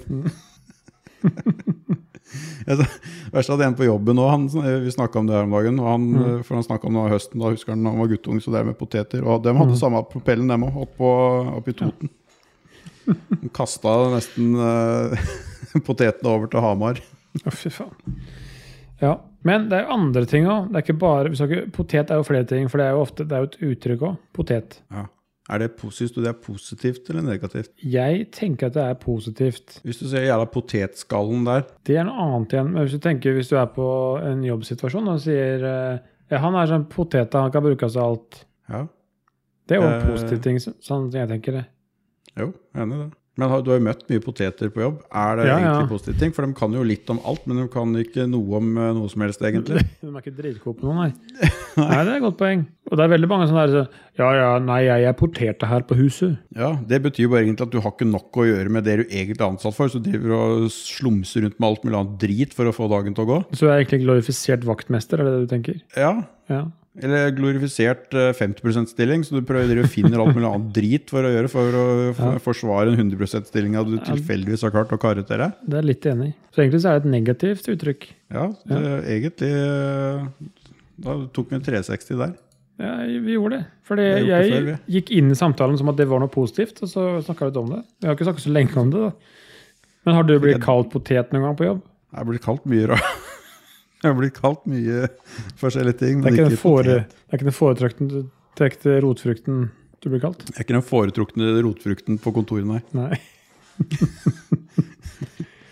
Jeg så- Verst hadde en på jobben nå, han, vi snakket om det her om dagen, og han, for han snakket om det var høsten, da husker han når han var guttung, så det er med poteter, og de hadde samme propellen dem også, opp, på, opp i Toten. Han kastet nesten eh, potetene over til Hamar. Å, fy faen. Ja, men det er jo andre ting også. Det er ikke bare, vi skal ikke, potet er jo flere ting, for det er jo ofte, det er jo et uttrykk også. Potet. Ja. Er det, synes du det er positivt eller negativt? Jeg tenker at det er positivt. Hvis du ser jævla potetskallen der, Det er noe annet igjen. Men hvis du tenker, hvis du er på en jobbsituasjon og sier, eh, ja, han er sånn potet, han kan brukes av alt. ja, Det er jo en Eh. positiv ting, så- sånn som jeg tenker det. jo, jeg er enig i det. Men har, du har jo møtt mye poteter på jobb. Er det Ja, ja. egentlig positive ting? For de kan jo litt om alt, men de kan ikke noe om eh, noe som helst egentlig. De er ikke dritgode på noe, nei. Nei, det er et godt poeng. Og det er veldig mange sånne der, så, ja, ja, nei, jeg er poterte her på huset. Ja, det betyr jo bare egentlig at du har ikke nok å gjøre med det du egentlig er ansatt for, så du driver og slumser rundt med alt mulig annet drit for å få dagen til å gå. Så jeg er egentlig glorifisert vaktmester, er det det du tenker? Ja, Ja. eller glorifisert eh, femti prosent stilling, så du prøver å finne alt mulig annet drit for å gjøre, for å f- forsvare en hundre prosent stilling av du tilfeldigvis har klart å karre til deg. Det er litt enig. Så egentlig så er det et negativt uttrykk. Ja, det, egentlig, eh, da tok vi en tre seksti der. Ja, vi gjorde det. Fordi har gjort det jeg før, gikk inn i samtalen som at det var noe positivt, og så snakket vi litt om det. Vi har ikke snakket så lenge om det da. Men har du blitt kalt potet noen gang på jobb? Jeg blir kalt mye rart. Jeg blir kalt mye forskjellige ting, Det er men ikke den, ikke fore, potet. det er ikke den foretrekte trekte rotfrukten du blir kalt? Jeg er ikke den foretrukne rotfrukten på kontoret, nei. Nei.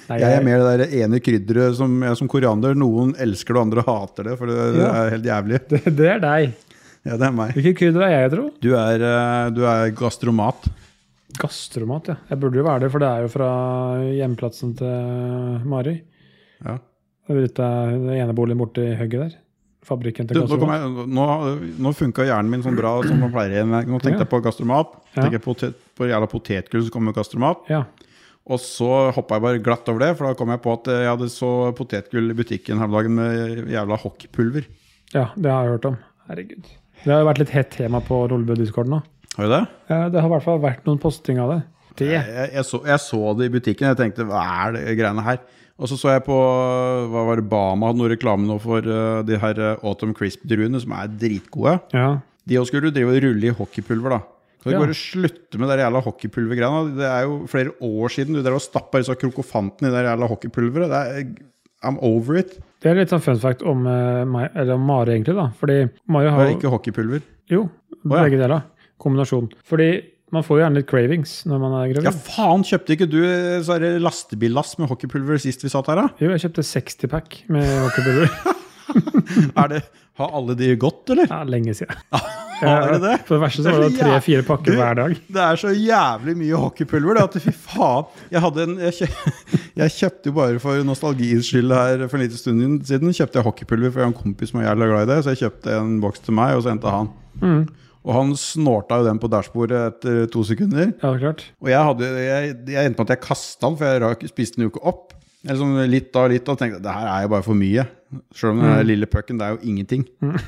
Nei, Jeg er mer det der ene krydderet som, jeg som koriander. Noen elsker det, andre hater det, for det, det Ja. er helt jævlig. Det, det er deg. Ja, det er meg. Hvilke krydder er jeg, tro? Du er, eh, du er gastromat. Gastromat, ja. Jeg burde jo være det, for det er jo fra hjemplassen til Mari. Ja. Det er litt av den ene boligen borte i høgget der. Fabrikken Du, til nå, kom gastromat. jeg, nå, nå funket hjernen min sånn bra som man pleier. Nå tenkte Ja. jeg på gastromat. Ja. Tenkte jeg på, potet, på jævla potetgull, så kommer gastromat. Ja. Og så hoppet jeg bare glatt over det, for da kom jeg på at jeg hadde så potetgull i butikken her om dagen med jævla hockeypulver. ja, det har jeg hørt om. Herregud. Det har jo vært litt hett tema på Rollebø Discord nå. Har du det? Ja, det har i hvert fall vært noen posting av det. Det. Jeg, jeg, så, jeg så det i butikken, jeg tenkte, hva er det greiene her? Og så så jeg på, hva var det, Bama hadde noe reklame nå for uh, de her uh, Autumn Crisp-druene, som er dritgode. Ja. De også skulle du drive og rulle i hockeypulver da. Kan du Ja. bare slutte med det jævla hockeypulvergreiene? Det er jo flere år siden du der og stappet disse krokofanten i det jævla hockeypulveret. Det er, I'm over it. Det er litt sånn fun fact om, uh, meg, eller om Mari egentlig da. Fordi Mari Det har er jo... ikke hockeypulver. Jo, ja. begge deler. Kombinasjon. Fordi man får jo gjerne litt cravings når man er gravid. Ja, faen, kjøpte ikke du så er det lastebillass med hockeypulver sist vi satt her da? Jo, jeg kjøpte seksti pack med hockeypulver. Er det, har alle de gått, eller? Ja, lenge siden. Har det det? For det verste så Det er var så det tre-fire jæv- pakker Du- hver dag. Det er så jævlig mye hockeypulver det, at fy faen. Jeg, hadde en, jeg, kjø, jeg kjøpte jo bare for nostalgiens skyld her for en liten stund siden, kjøpte jeg hockeypulver, for jeg har en kompis som er jævlig glad i det, så jeg kjøpte en boks til meg, og så hentet han. Mm. Og han snorta jo den på dashbordet etter to sekunder. Ja, det er klart. Og jeg, hadde, jeg, jeg endte med at jeg kastet den, for jeg rak, spiste den jo ikke opp. Eller sånn litt da, litt da, og tenkte, det her er jo bare for mye. Selv om den her lille pucken, det er jo ingenting. Mm.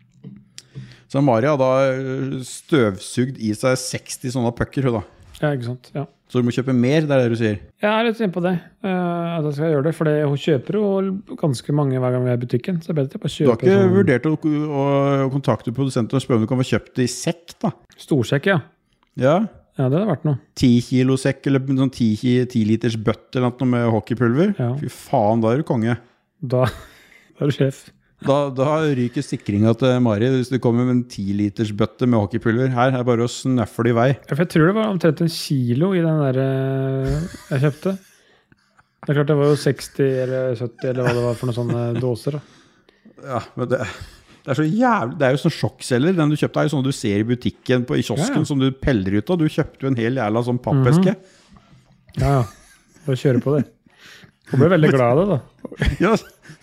Så Mari har da støvsugd i seg seksti sånne pucker, hun da. Ja, ikke sant. Ja. Så du må kjøpe mer, det er det du sier. Jeg er litt inne på det, uh, at jeg skal gjøre det, for hun kjøper jo ganske mange hver gang vi er i butikken, så det er bedre å bare Du har kjøpe ikke sånn vurdert å, å, å kontakte produsenten og spørre om du kan få kjøpt det i sekk da? storsekk, ja. Ja, Ja, det hadde vært noe. ti kilo sekk, eller en sånn ti, ti liters bøtte eller noe med hockeypulver. Ja. Fy faen, da er du konge. Da, da er du sjef. Da, da ryker sikringa til Mari hvis du kommer med en ti liters bøtte med hockeypulver. Her er det bare å snøffe det i vei. Ja, for jeg tror det var omtrent en kilo i den der uh, jeg kjøpte. Det er klart det var jo seksti eller sytti eller hva det var for noen sånne dåser da. Ja, men det, det er så jævlig. Det er jo sånn sjokkselger. Den du kjøpte er jo sånn du ser i butikken på, i kiosken, Ja, ja. som du peller ut av. Du kjøpte jo en hel jævla sånn pappeske. Ja, ja. Bare kjøre på det. Hun ble veldig glad av det da. Ja.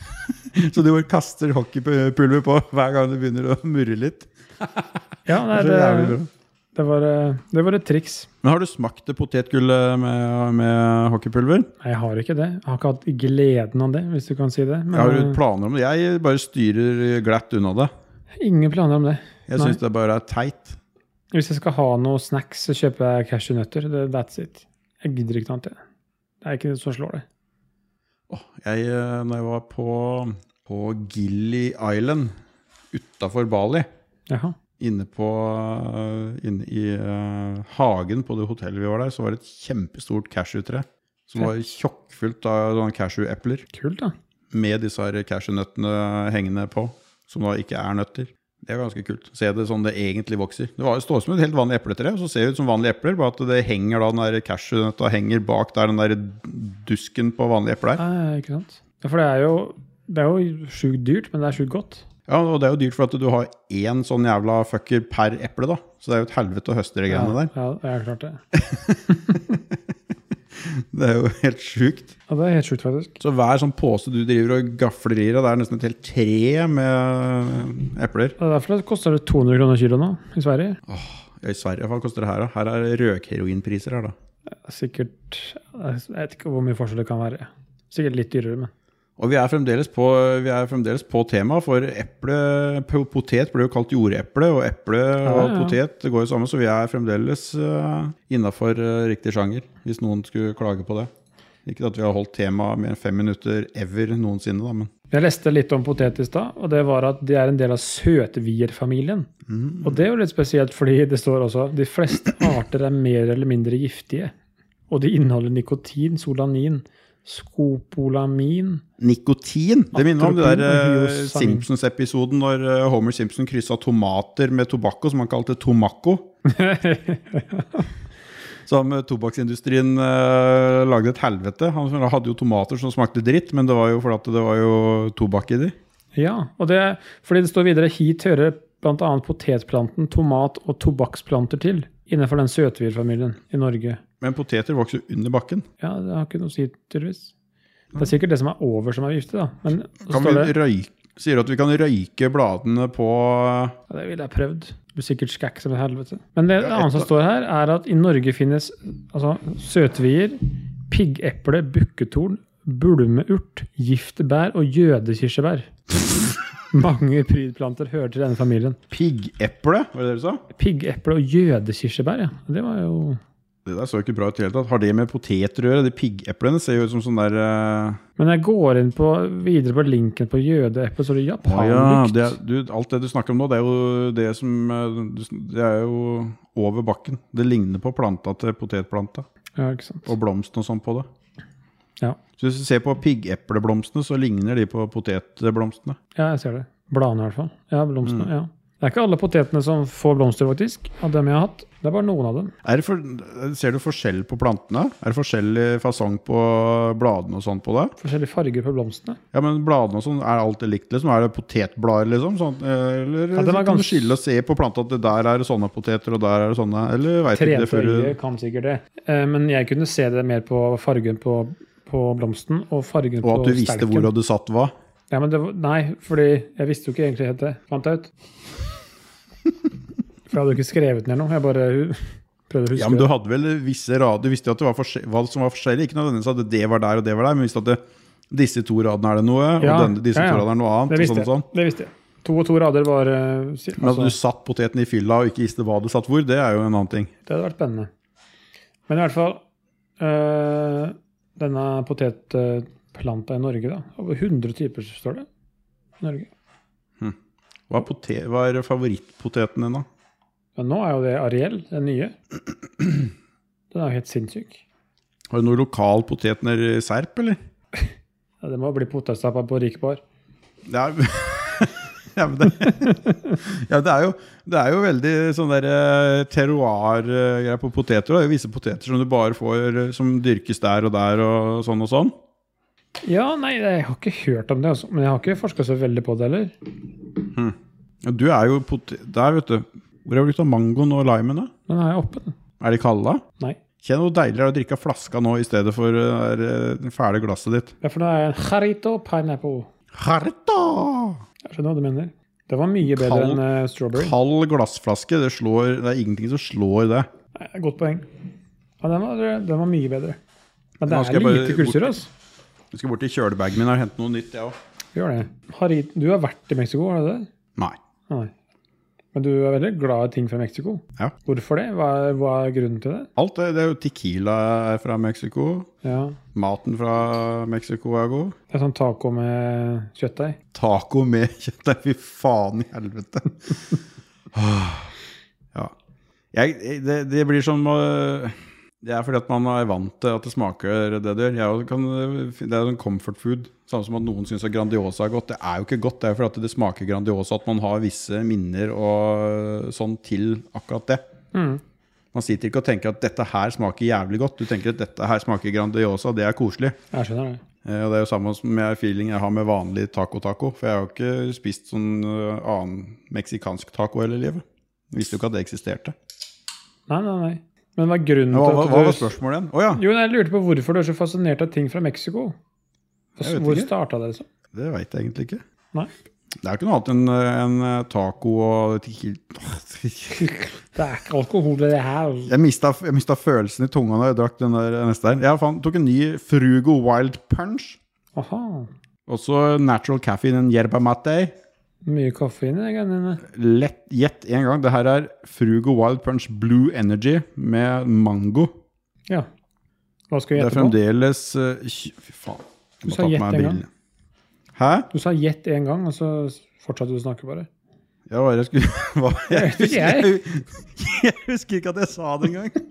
Så du bare kaster hockeypulver på hver gang du begynner å murre litt. Ja, nei, Det er så jævlig det, bra. det, var, eh, det var et triks. Men har du smakt det potetgullet med, med hockeypulver? Nei, jeg har ikke det. Jeg har ikke hatt gleden av det, hvis du kan si det. Men, Jeg har du eh, planer om det? Jeg bare styrer glatt unna det. ingen planer om det. Jeg Nei. synes det bare er teit. Hvis jeg skal ha noe snacks, så kjøper jeg cashewnøtter. Det, that's it. Jeg gidder ikke noe annet. Det er ikke det som slår det. Åh, jeg, eh, når jeg var på, på Gili Island, utenfor Bali, Jaha. inne, på, eh, inne i eh, hagen på det hotellet vi var der, så var det et kjempestort cashewtre, som var tjokkfullt av sånne cashewepler, Kult da. med disse her cashewnøttene hengende på, som da ikke er nøtter. Det er ganske kult. Se det sånn det egentlig vokser. Det var, står som et helt vanlig epletre, og så ser det ut som vanlige epler, bare at det henger da, den der cashewnøtta henger bak der, den der dusken på vanlige epler. Nei, ikke sant? Ja, for det er jo, det er jo sjukt dyrt, men det er sjukt godt. Ja, og det er jo dyrt for at du har én sånn jævla fucker per eple da. Så det er jo et helvete å høste det Ja, greiene der. ja, det er klart det. Det er jo helt sjukt. Ja, det er helt sjukt faktisk. Så hver sånn påse du driver og gafler i, det er nesten et helt tre med epler. Det er derfor det koster det to hundre kroner kilo nå, i Sverige. I Sverige, hva koster det her da? Her er røkheroinpriser her da. Sikkert, jeg vet ikke hvor mye forskjell det kan være. Sikkert litt dyrere, men. Og vi er fremdeles på, vi er fremdeles på tema, for eple, potet ble jo kalt jordeple, og eple og ja. potet det går jo sammen, så vi er fremdeles uh, innenfor uh, riktig sjanger, hvis noen skulle klage på det. Ikke at vi har holdt tema mer enn fem minutter ever noensinne da, men... Jeg leste litt om potet i sted, og det var at de er en del av søtvierfamilien. Mm. Og det er jo litt spesielt, fordi det står også, de fleste arter er mer eller mindre giftige, og de inneholder nikotin, solanin, skopolamin. Nikotin, det minner meg om det der uh, Hyosamin. Simpsons-episoden når uh, Homer Simpson krysset tomater med tobakko, som han kalte tomacco. som tobakksindustrien uh, lagde et helvete. Han hadde jo tomater som smakte dritt, men det var jo fordi det var jo tobakk i de. Ja, og det, fordi det står videre, hit hører blant annet potetplanten, tomat og tobakksplanter til, innenfor den søtvirfamilien i Norge. Men poteter vokser jo under bakken. Ja, det har ikke noe å si, tydeligvis. Det er sikkert det som er over som er giftig, da. Men kan vi det, røyke, sier du at vi kan røyke bladene på... Ja, det ville jeg prøvd. Det blir sikkert skakk som et helvete. Men det, det andre som står her er at i Norge finnes altså, søtvier, piggeple, bukketorn, bulmeurt, giftebær og jødekirsebær. Mange prydplanter hører til denne familien. Piggeple, var det det du sa? Piggeple og jødekirsebær, ja. Det var jo... Det der så ikke bra ut helt tatt. Har det med potetrøre? De piggeplene ser jo ut som sånn der... Uh... Men jeg går inn på, videre på linken på jødeeple, så det er japanlykt. Ja, det er, du, alt det du snakker om nå, det er jo det som... Det er jo over bakken. Det ligner på planta til potetplanta. Ja, ikke sant. Og blomsten og sånn på det. Ja. Så hvis du ser på piggepleblomstene, så ligner de på potetblomstene. Ja, jeg ser det. Bladene i hvert fall. Ja, blomstene, mm. ja. Det er ikke alle potetene som får blomster faktisk, av dem jeg har hatt. Det er bare noen av dem. Er det for, ser du forskjell på plantene? Er det forskjellig fasong på bladene og sånn på det? Forskjellige farger på blomstene. Ja, men bladene og sånn, er alt det likt liksom? Er det potetblader liksom? Sånn, eller ja, kan gans... du skille og se på plantet at det der er sånne poteter og der er det sånne? Eller vet du ikke det før du... kan sikkert det. Men jeg kunne se det mer på fargen på, på blomsten og fargen og på at du visste stelken. hvor du satt hva? Ja, men det var... Nei, fordi jeg visste jo ikke egentlig helt det. Fant jeg ut. For jeg hadde ikke skrevet ned noe, jeg bare prøvde å huske. Ja, men du hadde vel visse rader, du visste jo at det var hva som var forskjellig, ikke nødvendigvis at det var der og det var der, men visste at det, disse to radene er det noe, ja, og denne, disse ja, ja. to radene er noe annet. Det visste, og sånn, sånn. det visste jeg. To og to rader var... Altså, men at du satt poteten i fylla og ikke visste hva du satt hvor, det er jo en annen ting. Det hadde vært spennende. Men i hvert fall, øh, denne potetplanta i Norge da, over hundre typer står det i Norge. Hm. Hva, er potet, hva er favorittpoteten din da? Ja, nå er jo det Ariel, den nye. Den er jo helt sinnssyk. Har du noe lokal potet nede i Serp, eller? Ja, det må bli potetstappa på Rikbar. Ja, ja, men det, ja, det er jo, det er jo veldig sånn der terroir-greier på poteter. Det er jo visse poteter som du bare får, som dyrkes der og der og sånn og sånn. Ja, nei, jeg har ikke hørt om det, altså. Men jeg har ikke forsket så veldig på det, eller? Hmm. Ja, du er jo potet... Der, vet du. Hvor har du blitt av mangoen og limen da? Den er oppe, den. Er de kalde da? Nei. Kjenner noe deiligere å drikke av flaska nå i stedet for det fæle glasset ditt. Ja, for det er en Jarrito pineapple. Jarrito! Jeg skjønner hva du mener. Det var mye bedre kald, enn uh, strawberry. Kald glassflaske, det, slår, det er ingenting som slår det. Nei, godt poeng. Ja, den var, den var mye bedre. Men det er lite kultur, altså. Jeg skal bort til kjølebagen min og hente noe nytt, jeg også. Gjør det. Harit, du har vært i Mexico, har du det? Nei. Nei. Men du er veldig glad i ting fra Mexico. Ja. Hvorfor det? Hva er, hva er grunnen til det? Alt det, det er jo tequila fra Mexico. Ja. Maten fra Mexico er god. Det er sånn taco med kjøttdeig. Taco med kjøttdeig, fy faen i helvete. Ja. Jeg, det, det blir som... Det er fordi at man er vant til at det smaker det det gjør. Jeg kan, det er en comfort food. Samme som at noen synes at Grandiosa er godt. Det er jo ikke godt, det er fordi at det smaker Grandiosa, at man har visse minner og sånn til akkurat det. Mm. Man sitter ikke og tenker at dette her smaker jævlig godt. Du tenker at dette her smaker Grandiosa, det er koselig. Jeg skjønner det. Og det er jo samme med feeling jeg har med vanlig taco-taco, for jeg har jo ikke spist sånn annen meksikansk taco hele livet. Jeg visste jo ikke at det eksisterte. Nei, nei, nei. Men hva er grunnen til hva, at hva, du... Hva var spørsmålet igjen? Oh, ja. Jo, jeg lurte på hvorfor du er så fascinert av ting fra Mexico. Hvor ikke. Startet det så? Det vet jeg egentlig ikke. Nei. Det er jo ikke noe annet enn en taco og tequila. Det er ikke alkohol det her. Jeg mistet, jeg mistet følelsen i tunga når jeg drakk den der neste her. Jeg fan, tok en ny Frugo Wild Punch. Aha. Og så Natural Caffeine en yerba mate. Mye kaffe inn i den. Lett, gjett en gang. Det her er Frugo Wild Punch Blue Energy med mango. Ja. Hva skal vi gjette på? Det er fremdeles... Uh, fy faen. Du sa gjett en gang. Hæ? Du sa gjett en gang, og så fortsatte du å snakke bare. Ja, hva er det jeg skulle... Hva? Jeg, husker, jeg. Jeg, jeg husker ikke at jeg sa det en gang.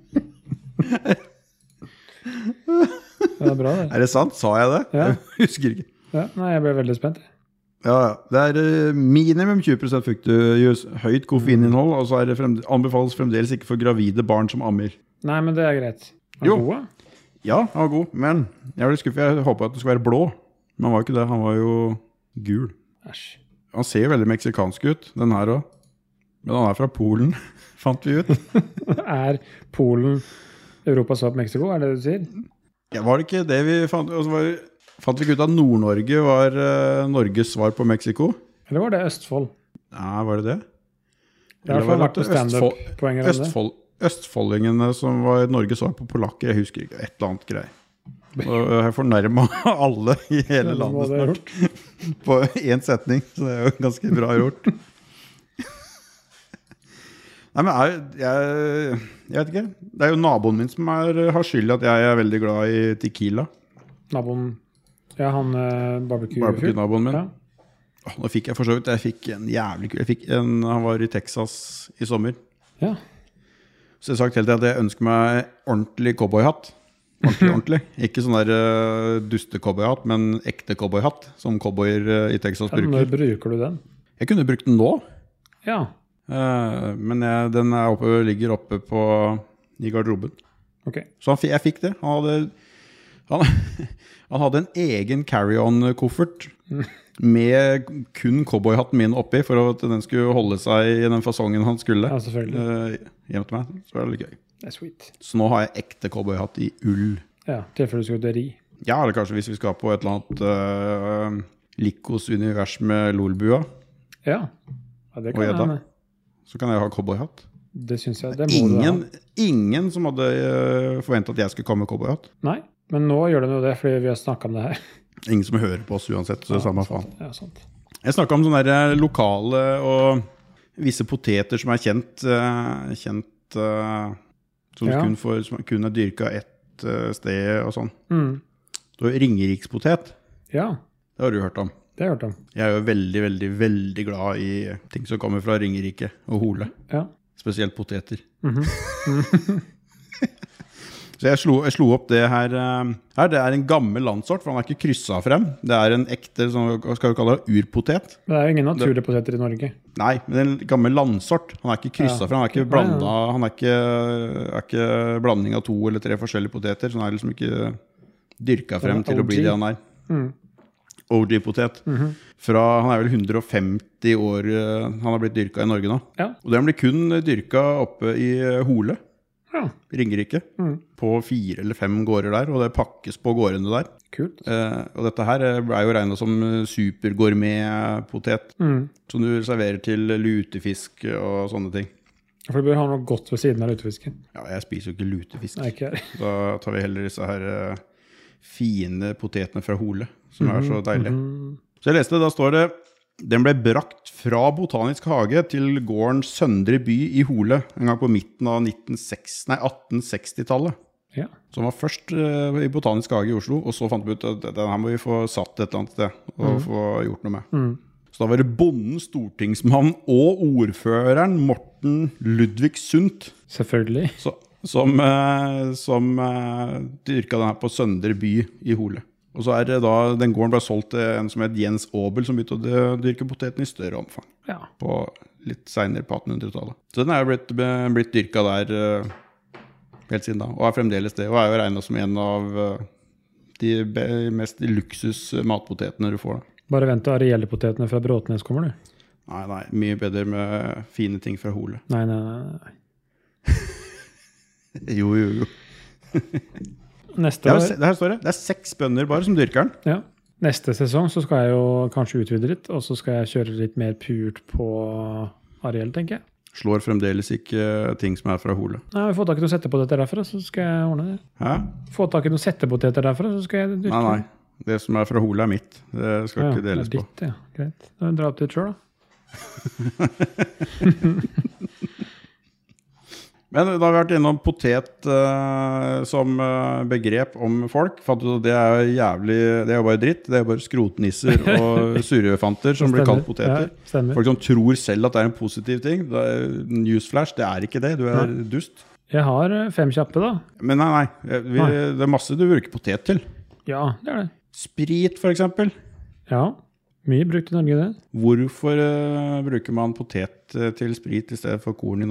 Det er bra det. Er det sant? Sa jeg det? Ja. Jeg husker ikke. Ja, nei, jeg ble veldig spent. Ja, ja. Det er uh, minimum tjue prosent fruktjus, høyt koffeininnhold, og så er det fremde, anbefales fremdeles ikke for gravide barn som ammer. Nei, men det er greit. Var Jo. den god? Ja, han var god, men jeg ble skuffet. Jeg håpet at det skulle være blå. Men han var jo ikke det, han var jo gul. Æsj. Han ser jo veldig meksikansk ut, den her også. Men han er fra Polen, fant vi ut. Er Polen Europas svar på Mexico, er det det du sier? Ja, var det ikke det vi fant? Og så var, fant vi ikke ut at Nord-Norge var uh, Norges svar på Mexico? Eller var det Østfold? Ja, var det det? Det har i hvert fall vært stand-up-poenger om det. Østfold, Østfoldingene som var Norges svar på polakker, jeg husker ikke, et eller annet grei. Og jeg fornærmet alle i hele Ja, det må landet det ha snart på en setning, så det er jo ganske bra gjort. Nei, men jeg, jeg, jeg vet ikke. Det er jo naboen min som er, har skyld at jeg er veldig glad i tequila. Naboen, ja, han eh, barbecue-fyr. Barbecue-naboen min. Ja. Åh, nå fikk jeg for så vidt, jeg fikk en jævlig kul, jeg fikk en, han var i Texas i sommer. Ja. Så jeg har sagt helt til at jeg ønsker meg ordentlig cowboyhatt. Ordentlig, ordentlig. Ikke sånn der uh, duste cowboyhatt, men ekte cowboyhatt, som cowboyer uh, i Texas Ja, bruker. når bruker du den? Jeg Jeg kunne brukt den nå, Ja, uh, men jeg, den er oppe, ligger oppe på, i garderoben. ok. Så han, fi- jeg fikk det. Han hadde, han, han hadde en egen carry-on-koffert med kun cowboyhatten min oppi, for at den skulle holde seg i den fasongen han skulle. Ja, selvfølgelig. Uh, hjem til meg, så var det litt gøy. Det er sweet. Så nå har jeg ekte cowboyhatt i ull. Ja, tilfelle du skal ut og ri. Ja, eller kanskje hvis vi skal på et eller annet uh, Likos univers med lolbua, Ja, ja det Og kan gjedda. hende. så kan jeg ha cowboyhatt. Det synes jeg, det må Ingen, du ha. ingen som hadde uh, forventet at jeg skulle komme med cowboyhatt. Nei, men nå gjør den jo det, fordi vi har snakket om det her. Ingen som hører på oss uansett, så det er samme faen. Ja, sant. Jeg snakket om sånne der lokale og visse poteter som er kjent, uh, kjent uh, som, Ja. kun for, som kun er dyrket ett uh, sted og sånn. Mm. Det er ringerikspotet, Ja, det har du hørt om. det har jeg hørt om. Jeg er jo veldig, veldig, veldig glad i ting som kommer fra Ringerike og Hole. Ja. Spesielt poteter. Mhm. Så jeg slo, jeg slo opp det her, eh, her. Det er en gammel landsort, for han er ikke krysset frem. Det er en ekte, som hva skal vi kalle det, urpotet. Men det er jo ingen naturlige poteter i Norge. Nei, men det er en gammel landsort. Han er ikke krysset Ja, frem. Han er ikke ok. blandet, han er ikke, er ikke blanding av to eller tre forskjellige poteter, så han er liksom ikke dyrket frem til å bli det han er. Mm. O G-potet. Mhm. Fra, han er vel hundre og femti år eh, han har blitt dyrket i Norge nå. Ja. Og den blir kun dyrket oppe i eh, Hole, Ja, Ringerike, Mm. på fire eller fem gårder der, og det pakkes på gårdene der. kult. Eh, og dette her eh, er jo regnet som supergourmet-potet, Mm. som du serverer til lutefisk og sånne ting. For du bør ha noe godt ved siden av lutefisken. Ja, jeg spiser jo ikke lutefisk. Nei, ikke jeg. Da tar vi heller disse her eh, fine potetene fra Hole, som er så deilige. Mhm. Så jeg leste, da står det, den ble brakt fra Botanisk hage til gården Søndre by i Hole, en gang på midten av atten seksti-tallet. Ja. Som var først eh, i Botanisk hage i Oslo, og så fant vi ut at den her må vi få satt et eller annet sted, og få gjort noe med. Mm. Så da var det bonden, stortingsmann og ordføreren Morten Ludvig Sundt, Selvfølgelig. så, som, eh, som eh, dyrket den her på Søndre by i Hole. Og så er det da, den gården ble solgt til en som het Jens Aabel, som begynte å dyrke poteten i større omfang, Ja. på litt senere på attenhundretallet. Så den er jo blitt, blitt dyrket der eh, helt siden da, og er fremdeles det, og er jo regnet som en av eh, de be- mest luksus matpotetene du får da. Bare vent til Arielle-potetene fra Bråtnes kommer, du. Nei, nei, mye bedre med fine ting fra Hole. Nei, nei, nei. nei. Jo, jo, jo. Neste, Det, er, år, det her står det, det er seks bønder bare som dyrker den. ja. Neste sesong så skal jeg jo kanskje utvide litt, og så skal jeg kjøre litt mer purt på Arielle, tenker jeg. Slår fremdeles ikke ting som er fra Hole. Nei, Få tak i noen settepoteter derfra, så skal jeg ordne det. Hæ? Få tak i noen settepoteter derfra, så skal jeg dyrke. Nei, nei. Det som er fra Hole er mitt. Det skal Ja, ikke deles det er på. ditt, ja. Greit. Da drar opp dit selv, da. Men da har vi vært innom potet eh, som eh, begrep om folk. Fant ut at det er jævlig, det er jo bare dritt. Det er bare skrotnisser og surrefanter som blir kalt poteter. Ja, stemmer. Folk som tror selv at det er en positiv ting. Det er, newsflash, det er ikke det. Du er Nei. dust. Jeg har eh, fem kjappe, da. Men nei, nei. Vi, Nei. det er masse du bruker potet til. Ja, det er det. Sprit, for eksempel. Ja, mye brukt i Norge, det. Hvorfor eh, bruker man potet eh, til sprit i stedet for korn i Norge?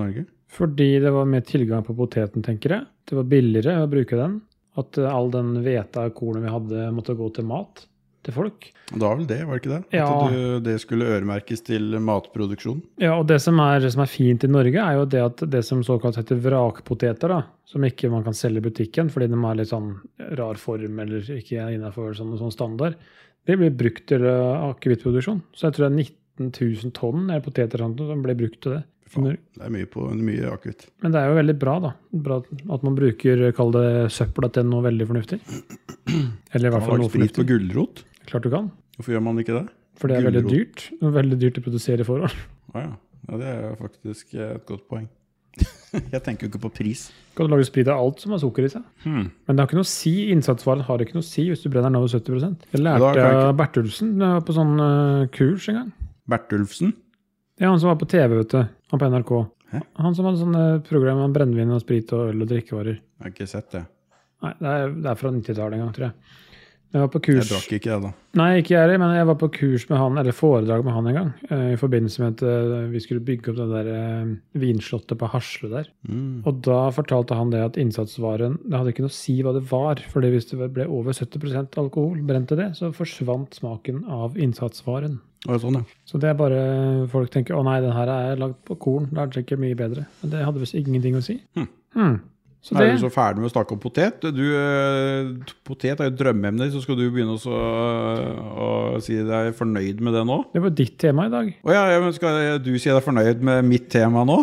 Fordi det var mer tilgang på poteten, tenker jeg. Det var billigere å bruke den. At all den hveta kornet vi hadde måtte gå til mat, til folk. Det var vel det, var det ikke det? Ja. At du, det skulle øremerkes til matproduksjon? Ja, og det som, er, som er fint i Norge er jo det at det som såkalt heter vrakpoteter, da, som ikke man kan selge i butikken, fordi de har litt sånn rar form eller ikke er innenfor sånn, sånn standard, det blir brukt til akevittproduksjon. Så jeg tror det er nitten tusen tonn er poteter som blir brukt til det. Faen, det er mye, på, mye akevitt. Men det er jo veldig bra da, bra at man bruker, kall det søppel, til noe veldig fornuftig. Eller i hvert fall noe fornuftig. Sprit på gulrot? Klart du kan. Hvorfor gjør man ikke det? For det er veldig dyrt. Det er veldig dyrt å produsere i forhold. Ah, ja. Ja, det er faktisk et godt poeng. Jeg tenker jo ikke på pris. Kan du lage sprit av alt som har sukker i seg? Hmm. Men det har ikke noe å si, innsatsvaren har ikke noe å si hvis du brenner den over sytti prosent. Jeg lærte ja, av Bertulsen da jeg var på sånn uh, kurs en gang. Bertulsen? Ja, han som var på T V, vet du. Han på N R K. Hæ? Han som hadde sånne program om brennvin og sprit og øl og drikkevarer. Jeg har ikke sett det. Nei, det er, det er fra nittitallet en gang, tror jeg. Jeg var på kurs. Jeg drakk ikke det da. Nei, ikke jeg, men jeg var på kurs med han, eller foredrag med han en gang, uh, i forbindelse med at uh, vi skulle bygge opp det der uh, vinslottet på Hasle der. Mm. Og da fortalte han det at innsatsvaren, det hadde ikke noe å si hva det var, fordi hvis det ble over sytti prosent alkohol, brente det, så forsvant smaken av innsatsvaren. Det sånn, ja. Så det er bare, folk tenker, å nei, den her er lagd på korn, det er sikkert mye bedre. Men det hadde visst ingenting å si. Hmm. Hmm. Så er det... du så ferdig med å snakke om potet? Du, potet er jo drømmeemne, så skal du begynne også, å si deg fornøyd med det nå? Det var ditt tema i dag. Åja, ja, men skal du si deg fornøyd med mitt tema nå?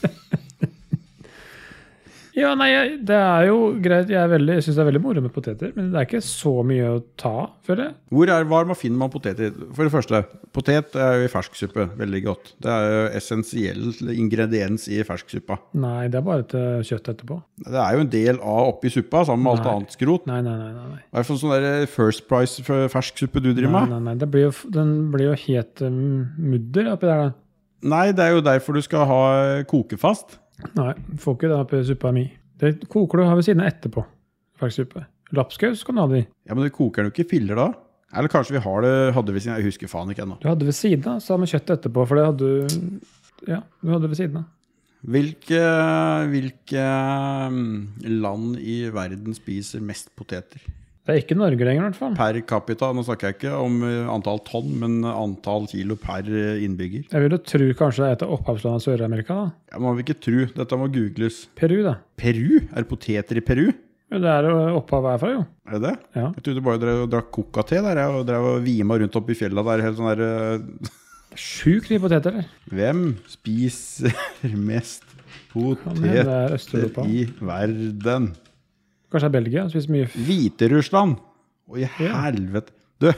Ja, nei, det er jo greit. Jeg, er veldig, jeg synes det er veldig moro med poteter, men det er ikke så mye å ta for det. Hvor er, var man finner man poteter? For det første, potet er jo i fersksuppe, veldig godt. Det er jo essensiell ingrediens i fersksuppa. Nei, det er bare til kjøtt etterpå. Det er jo en del av oppi suppa, sammen med nei. alt annet skrot. Nei, nei, nei. nei, nei. Hva er det for sånn der First Price fersksuppe du driver med? Nei, nei, nei. Det blir jo, den blir jo helt um, mudder oppi der da. Nei, det er jo derfor du skal ha kokefast. Nei, får ikke det oppi suppa mi. Det koker du har ved siden av etterpå, fersksuppe. Lapskaus kan du ha det i. Ja, men det koker den jo ikke i filler da. Eller kanskje vi har det, hadde ved siden av, jeg husker faen ikke ennå. Du hadde ved siden av, så har vi kjøtt etterpå, for det hadde du, ja, du hadde ved siden av. Hvilke, hvilke land i verden spiser mest poteter? Det er ikke Norge lenger i hvert fall. Per capita, nå snakker jeg ikke om antall tonn, men antall kilo per innbygger. Jeg vil jo tro kanskje det er et av opphavslandet i Sør-Amerika da. Ja, man vil ikke tro, dette må googles. Peru da. Peru? Er det poteter i Peru? Ja, det er jo opphavet herfra jo. Er det det? Ja. Jeg trodde bare dere drakk coca-te der, jeg, og dere vima rundt opp i fjellet der, helt sånn der... Det er sjukt mye poteter der. Hvem spiser mest poteter i verden? Kanskje det er Belgia, spiser mye... Hviterussland! Å, i helvete! Du!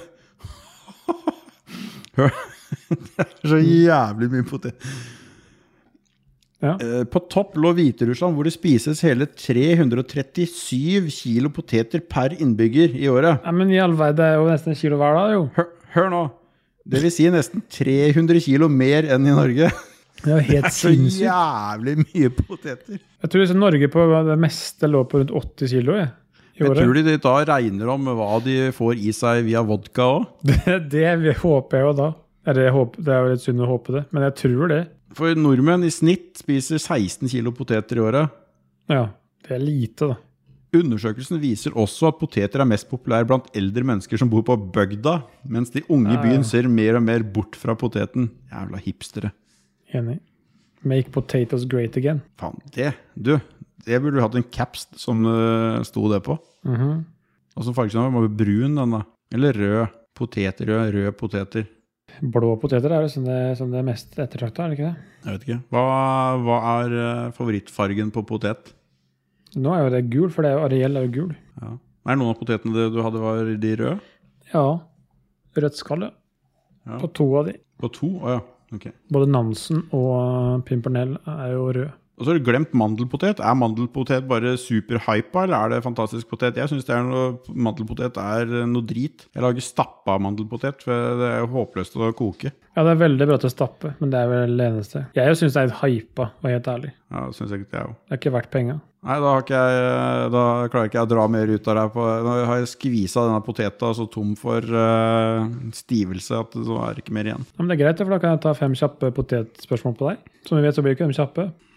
Hør! Det er så jævlig mye potet. Ja. På topp lå Hviterussland, hvor det spises hele tre hundre og trettisju kilo poteter per innbygger i året. Ja, men i all verden, det er jo nesten en kilo hver dag, jo. Hør, hør nå! Det vil si nesten tre hundre kilo mer enn i Norge. Det er jo helt sinnssykt. Det er så jævlig mye poteter. Jeg tror liksom Norge på det meste lå på rundt åtti kilo i, i jeg året. tror de da regner om hva de får i seg via vodka også. Det, det håper jeg jo da. Det er, håp, det er jo litt synd å håpe det, men jeg tror det. For nordmenn i snitt spiser seksten kilo poteter i året. Ja, det er lite da. Undersøkelsen viser også at poteter er mest populær blant eldre mennesker som bor på bygda, mens de unge i byen ser mer og mer bort fra poteten. Jævla hipstere. Enig. Make potatoes great again. Faen, det, du, det burde du hatt en caps som uh, sto det på. Mhm. Og som faktisk var det brun den da. Eller rød. Potetrød, rød poteter. Blå poteter er det som det, som det er mest ettertraktet, er det ikke det? Jeg vet ikke. Hva, hva er uh, favorittfargen på potet? Nå er jo det gul, for det er jo Ariel er jo gul. Ja. Er det noen av potetene du hadde var de røde? Ja. Rødt skall, ja. Ja. På to av de. På to? Åja, oh, ok. Både Nansen og Pimpernell er jo rød. Og så har du glemt mandelpotet. Er mandelpotet bare superhypa, eller er det fantastisk potet? Jeg synes det er noe, mandelpotet er noe drit. Jeg lager stappa mandelpotet, for det er jo håpløst å koke. Ja, det er veldig bra til å stappe, men det er vel det eneste. Jeg synes det er et hypa, var helt ærlig. Ja, det synes jeg ikke det er jo. Det er ikke verdt penger. Nei, da, har ikke jeg, da klarer ikke jeg å dra mer ut av det. På, nå har jeg skviset denne poteta så tom for uh, stivelse at så er det ikke mer igjen. Ja, men det er greit, for da kan jeg ta fem kjappe potetspørsmål på deg. Som vi vet så blir det ikke de kjappe.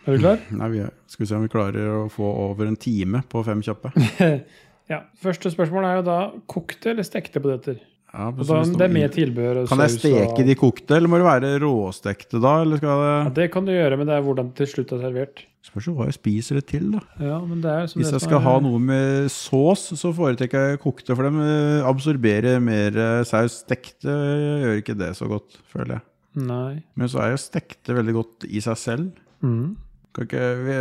Er du klar? Nei, vi er, skal vi se om vi klarer å få over en time på fem kjappe. Ja, første spørsmål er jo da kokte eller stekte poteter? Ja, Og da, det er med tilbehør og kan jeg saus steke og... de kokte, eller må det være råstekte da? Eller skal det... Ja, det kan du gjøre, men det er hvordan det til slutt er servert. Spørs jo hva jeg spiser det til da. Ja, men det er som Hvis det jeg som skal er... ha noe med sås, så foretrekker jeg kokte, for de absorberer mer saus. Stekte gjør ikke det så godt, føler jeg. Nei. Men så er jo stekte veldig godt i seg selv. Mm. Kan ikke vi...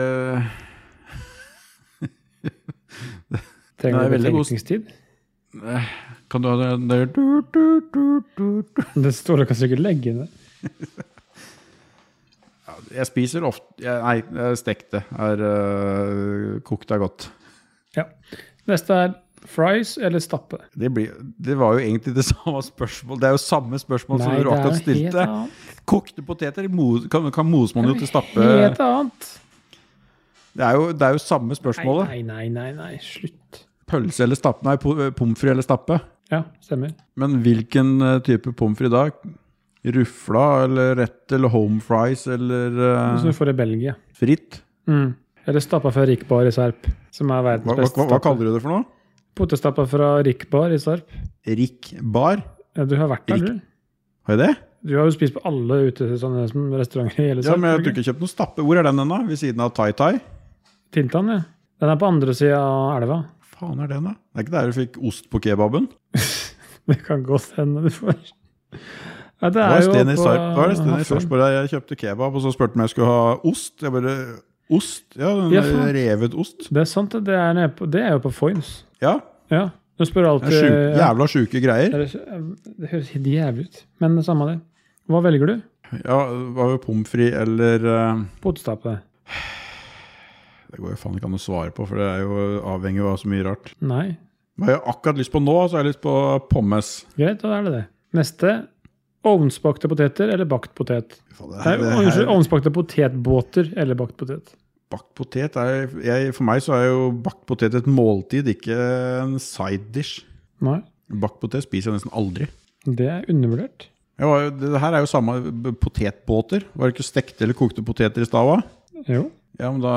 Trenger Nei, du veldig god- betenkningstid? Kan du ha det der? Du, du, du, du, du. Det står det kan sikkert legge inn det. Ja, jeg spiser ofte... Jeg, nei, jeg stekte. Er, uh, kokt er godt. Ja. Neste er fries eller stappe. Det, blir, det var jo egentlig det samme spørsmål. Det er jo samme spørsmål som Nei, du det er akkurat helt stilte. annet. Kokte poteter mos, kan, kan mose man jo til stappe. Helt annet. Det er, jo, det er jo samme spørsmålet. Nei, nei, nei, nei, nei. Slutt. Pølse eller stappe? Nei, po- pommes frites eller stappe. Ja, stemmer. Men hvilken eh, type pommes frites da? Ruffla eller rett eller home fries eller uh, Som du får i Belgia. fritt? Mm. Eller stappa fra Rickbar i Sarp, som er verdens Hva, hva, beste hva, hva kaller du det for noe? Potestappa fra Rickbar i Sarp. Rick Bar? Ja, du har vært der, Rick- du. Har jeg det? Du har jo spist på alle ute sånne som restauranter i hele Ja, Sarp. men jeg har du tror ikke jeg kjøpt noen stappe. Hvor er den den da? Ved siden av Tai Tai? Tintan, ja. Den er på andre siden av elva. Faen er den da? Det er ikke der du fikk ost på kebaben? Det kan godt hende du får. Ja, det Det er var jo stedet i på Sarp. Det var stedet i Hafjell. Sarpsborg. Jeg kjøpte kebab, og så spurte de om jeg skulle ha ost. Jeg bare, ost? Ja, den Ja, der faen. revet ost. Det er sant, det er, nede på, det er jo på Foynes. Ja, Ja, du spør det alltid... er sjuk, ja. jævla sjuke greier. Det er- det høres helt jævlig ut, men det samme det. Hva velger du? Ja, det var jo pommes frites eller... Uh, Potestappe. det går jo faen ikke an å svare på, for det er jo avhengig av så mye rart. Nei. Hva har jeg akkurat lyst på nå, så har jeg lyst på pommes. Greit, da er det det. Neste. Ovnsbakte poteter eller bakt potet? Faen, det Nei, her- det her- unnskyld, ovnsbakte potetbåter eller bakt potet? Bakt potet er, jeg, for meg så er jo bakt potet et måltid, ikke en side dish. Nei, Bakt potet spiser jeg nesten aldri. det er undervurdert. Jeg var jo, det her er jo samme b- potetbåter. Var det ikke stekte eller kokte poteter i stava? Jo. Ja, men da...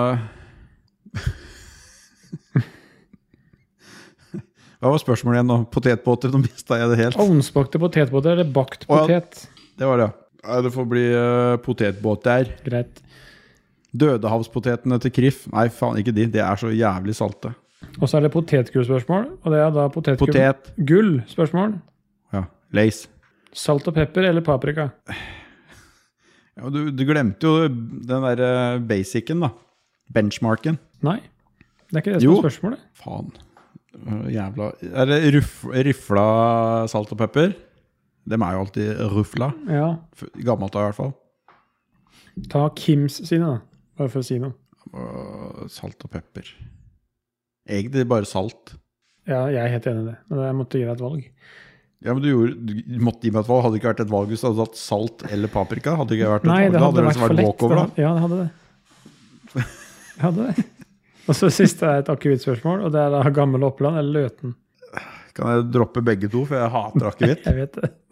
Hva var spørsmålet igjen nå? Potetbåter, nå mistet jeg det helt. Ovnsbakte potetbåter eller bakt Å, ja. potet? Det var det. Ja, det får bli uh, potetbåter. Greit. Dødehavspotetene til Krif. Nei, faen, ikke de. Det er så jævlig salte. Og så er det potetgullspørsmål, og det er da potetgull. Potet. Gull-spørsmål. Ja, leis. Salt og pepper eller paprika? Ja, du, du glemte jo den der uh, basicen da. Benchmarken. Nei, det er ikke det som Jo. er spørsmålet. Faen. Uh, jævla... Er det ruff, rifla salt og pepper? Dem er jo alltid ruffla. Ja, F- Gammelt da i hvert fall. ta Kims sine da, bare for å si noe. Uh, salt og pepper. Egentlig bare salt. Ja, jeg er helt enig i det, men jeg måtte gi deg et valg. Ja, men du, gjorde, du måtte gi meg et valg. Hadde det ikke vært et valg hvis du hadde hatt salt eller paprika? Hadde det ikke vært et Nei, valg? det Da hadde vært liksom for lett. walkover, da. da. Ja, det hadde det. Det hadde det. Og så siste er et akevittspørsmål, og det er da gammel Oppland eller Løten. Kan jeg droppe begge to, for jeg hater akevitt. Jeg vet det.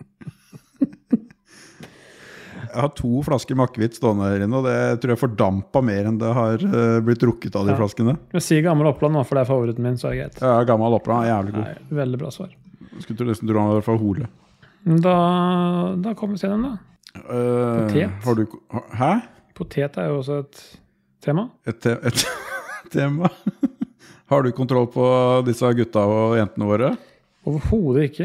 Jeg har to flasker med akevitt stående her inne, og det tror jeg fordampa mer enn det har uh, blitt drukket av de Ja. flaskene. Men si gammel Oppland nå, for det er favoritten min, så er det greit. Ja, gammel Oppland er jævlig god. Nei, veldig bra svar. Skulle tro nesten du var fra Hole. Da, da kommer vi til den da. Uh, Potet. Har du... Hæ? Potet er jo også et tema. Et, te et tema. Har du kontroll på disse gutta og jentene våre? Overhodet ikke.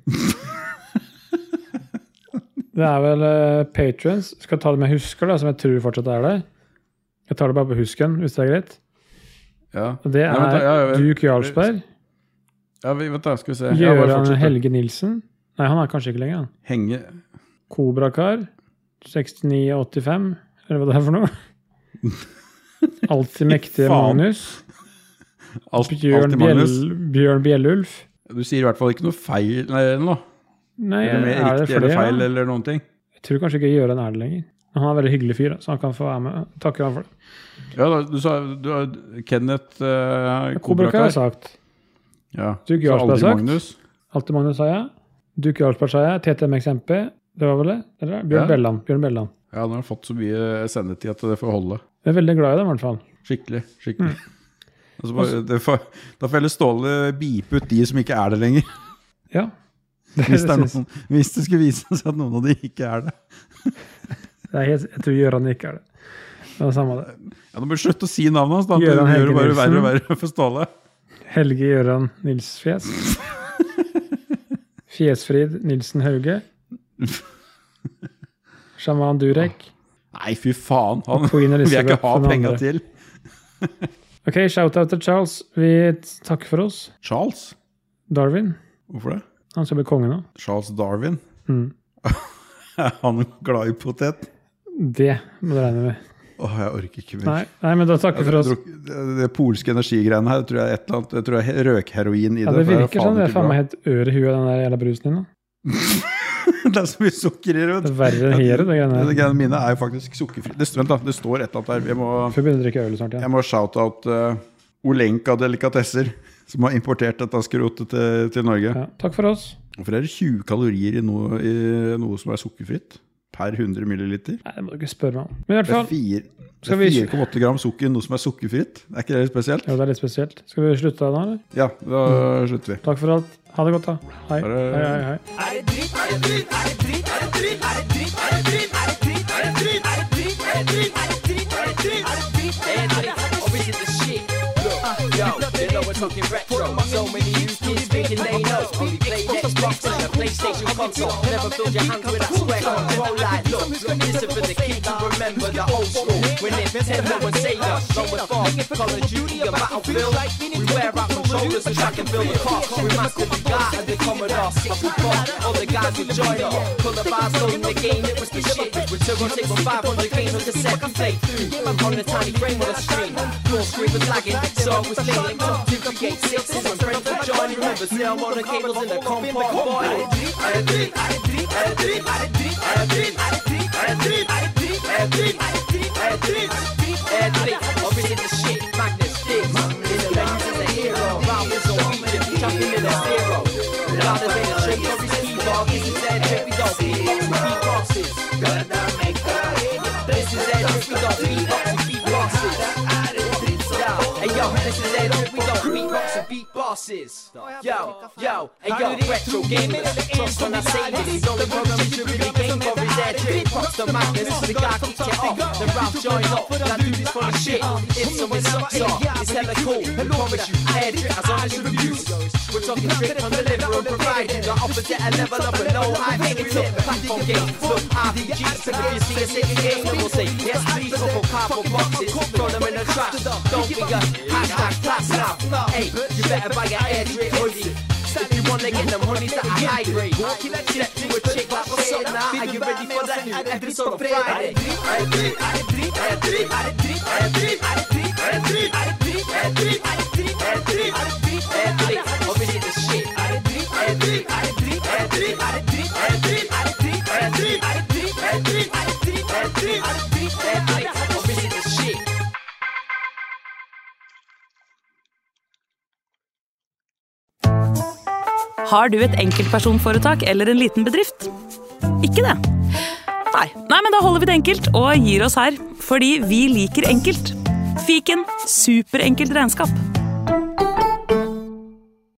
Det er vel uh, Patreons. Skal ta det med husker da, som jeg tror fortsatt er det. Jeg tar det bare på husken, hvis det er greit. Ja. Og det Nei, er vent da, ja, ja, Duke Jarlsberg, Ja, vi, vent da, skal vi se. Ja, bare Gjøran fortsett. Helge Nilsen. Nei, han er kanskje ikke lenger. han. Henge... Kobrakar, sekstini åttifem, eller hva det er for noe. Alltid mektige Faen. Magnus. Alt, Bjørn, alltid Magnus. Bjell, Bjørn Bjellulf. Du sier i hvert fall ikke noe feil, nei, eller noe. Nei, Eller mer er det riktig for eller det? feil, Ja? eller noen ting. Jeg tror kanskje ikke Gjøran er det lenger. Men han er en veldig hyggelig fyr, da, så han kan få være med. Takker han for det. Ja, da, du sa du har Kenneth uh, Kobrakar har Kobrakar. sagt. Ja, Duke så Jarlsberg aldri sagt. Magnus. Alltid Magnus sa jeg. Duke Jarlsberg sa jeg. T T M X M P. Det var vel det? Eller? Bjørn Ja. Belland. Bjørn Belland. Ja, nå har jeg fått så mye sendetid at det får holde. Jeg er veldig glad i det, i hvert fall. Skikkelig, skikkelig. Mm. Altså bare, det får, da får heller Ståle bipe ut de som ikke er det lenger. Ja. Det hvis, det noen, hvis det skulle vise seg at noen av de ikke er det. det er helt, jeg tror Gjøran ikke er det. Det er samme det. Ja, da bør du slutte å si navnet hans, da. Gjøran Det gjør det bare Helge verre og verre for Ståle. Helge Gjøran Nilsfjes. Fjesfrid Nilsen Hauge. Shaman Durek. Nei, fy faen. Han Queen vil jeg ikke Elizabeth, ha den penger andre. til. Ok, shout-out til Charles. Vi takker for oss. Charles? Darwin. Hvorfor det? Han skal bli konge nå. Charles Darwin? Mm. Er han glad i potet? Det må du regne med. Åh, jeg orker ikke mer. Nei, nei men da takker vi for oss. Det, det polske energigreiene her, det tror jeg er et eller annet, jeg tror jeg er røkheroin i det. Ja, det for virker er sånn. Det er ikke faen bra. meg helt øre i huet, den der jævla brusen din nå. Det er så mye sukker i det. Det er verre enn her, det greiene Det her. greiene mine er jo faktisk sukkerfri. Det, vent da, det står et eller annet der. Jeg må, Får begynne å drikke øl snart, ja. jeg må shout-out uh, Olenka Delikatesser, som har importert dette skrotet til, til Norge. ja. Takk for oss. Hvorfor er det tjue kalorier i noe, i noe som er sukkerfritt? Per hundre milliliter? Nei, det må du ikke spørre meg om. Men i hvert Det er fall, fire- det Skal er vi- fire komma åtte gram sukker i noe som er sukkerfritt. Er ikke det litt spesielt? jo, det er litt spesielt. Skal vi slutte da, eller? Ja, da slutter vi. Takk for alt. Ha det godt da. Hei. Ha det. Hei, hei, hei. Er det dritt? Er det dritt? Er det dritt? Er det dritt? Er det dritt? Er det dritt? Er det dritt? Er det dritt? Er det dritt? Er det dritt? Er det dritt? Er det dritt? Er det dritt? Er det dritt? Or is it the shit? Look, yo, you know we're talking retro. So many new kids thinking they know. Only play Xbox and a PlayStation console. Never filled your hands with that square control. Like, look, listen for the kids who remember the old school. When Nintendo and Sega, run with Fox, Call of Duty and Battlefield. We wear out controllers so I can feel the cock. We mastered the guy and the Commodore sixty-four. All the guys would join up. Pull the bars on the game, it was the shit. We took on take on five hundred games on cassette. We played through on the tiny frame on the screen. Full screen was lagging, so I was linked up to create sixes when friends would join. Remember, still on the cables in the compact boy. I did, I did, I did, I did, I did, I did, I did, I did, I did, I did, I did, I did, I did, obviously the shit, Magnus, Diggs, in the lens is a hero, Rounders on Egypt, jumping in a zero, louder than a trick of his keyboard, this is their trick, we don't beatbox and beatboxes, gonna make a hit, this is their trick, we don't beatbox and beatboxes, hey yo, this is their trick, we don't beatbox and beatboxes, yo, yo, hey yo, retro gamers, trust when I say this, the only program you should really game for is their trick, box the madness, the guy kicks it off, the Ralph joins up, that dude is full of shit, if someone sucks off, it's hella cool, I promise you, air trick as long as you reviews, we're talking trick on the liver and providing the opposite a level up and low high, make it look platform game, look R P Gs, and if you see a sitting game, then we'll say, yes please, couple cardboard boxes, throw them in the trash, don't be a hashtag class now, hey, you better buy your air trick hoodie, if you wanna get them honeys that are high grade, step to a chick like what's up now, are you ready for that new episode of Friday? I agree, I agree, I agree, I agree, I agree, I agree, I agree, I agree, I agree, I agree, I agree, I agree, I agree, obviously the shit, I agree, I agree, I agree, I agree, I agree, I agree, I agree, I agree, I agree, I agree, I agree, I agree, I agree, I agree, obviously the shit. Har du et enkeltpersonforetak eller en liten bedrift? Ikke det? Nei. Nei, men da holder vi det enkelt og gir oss her. Fordi vi liker enkelt. Fiken superenkelt regnskap.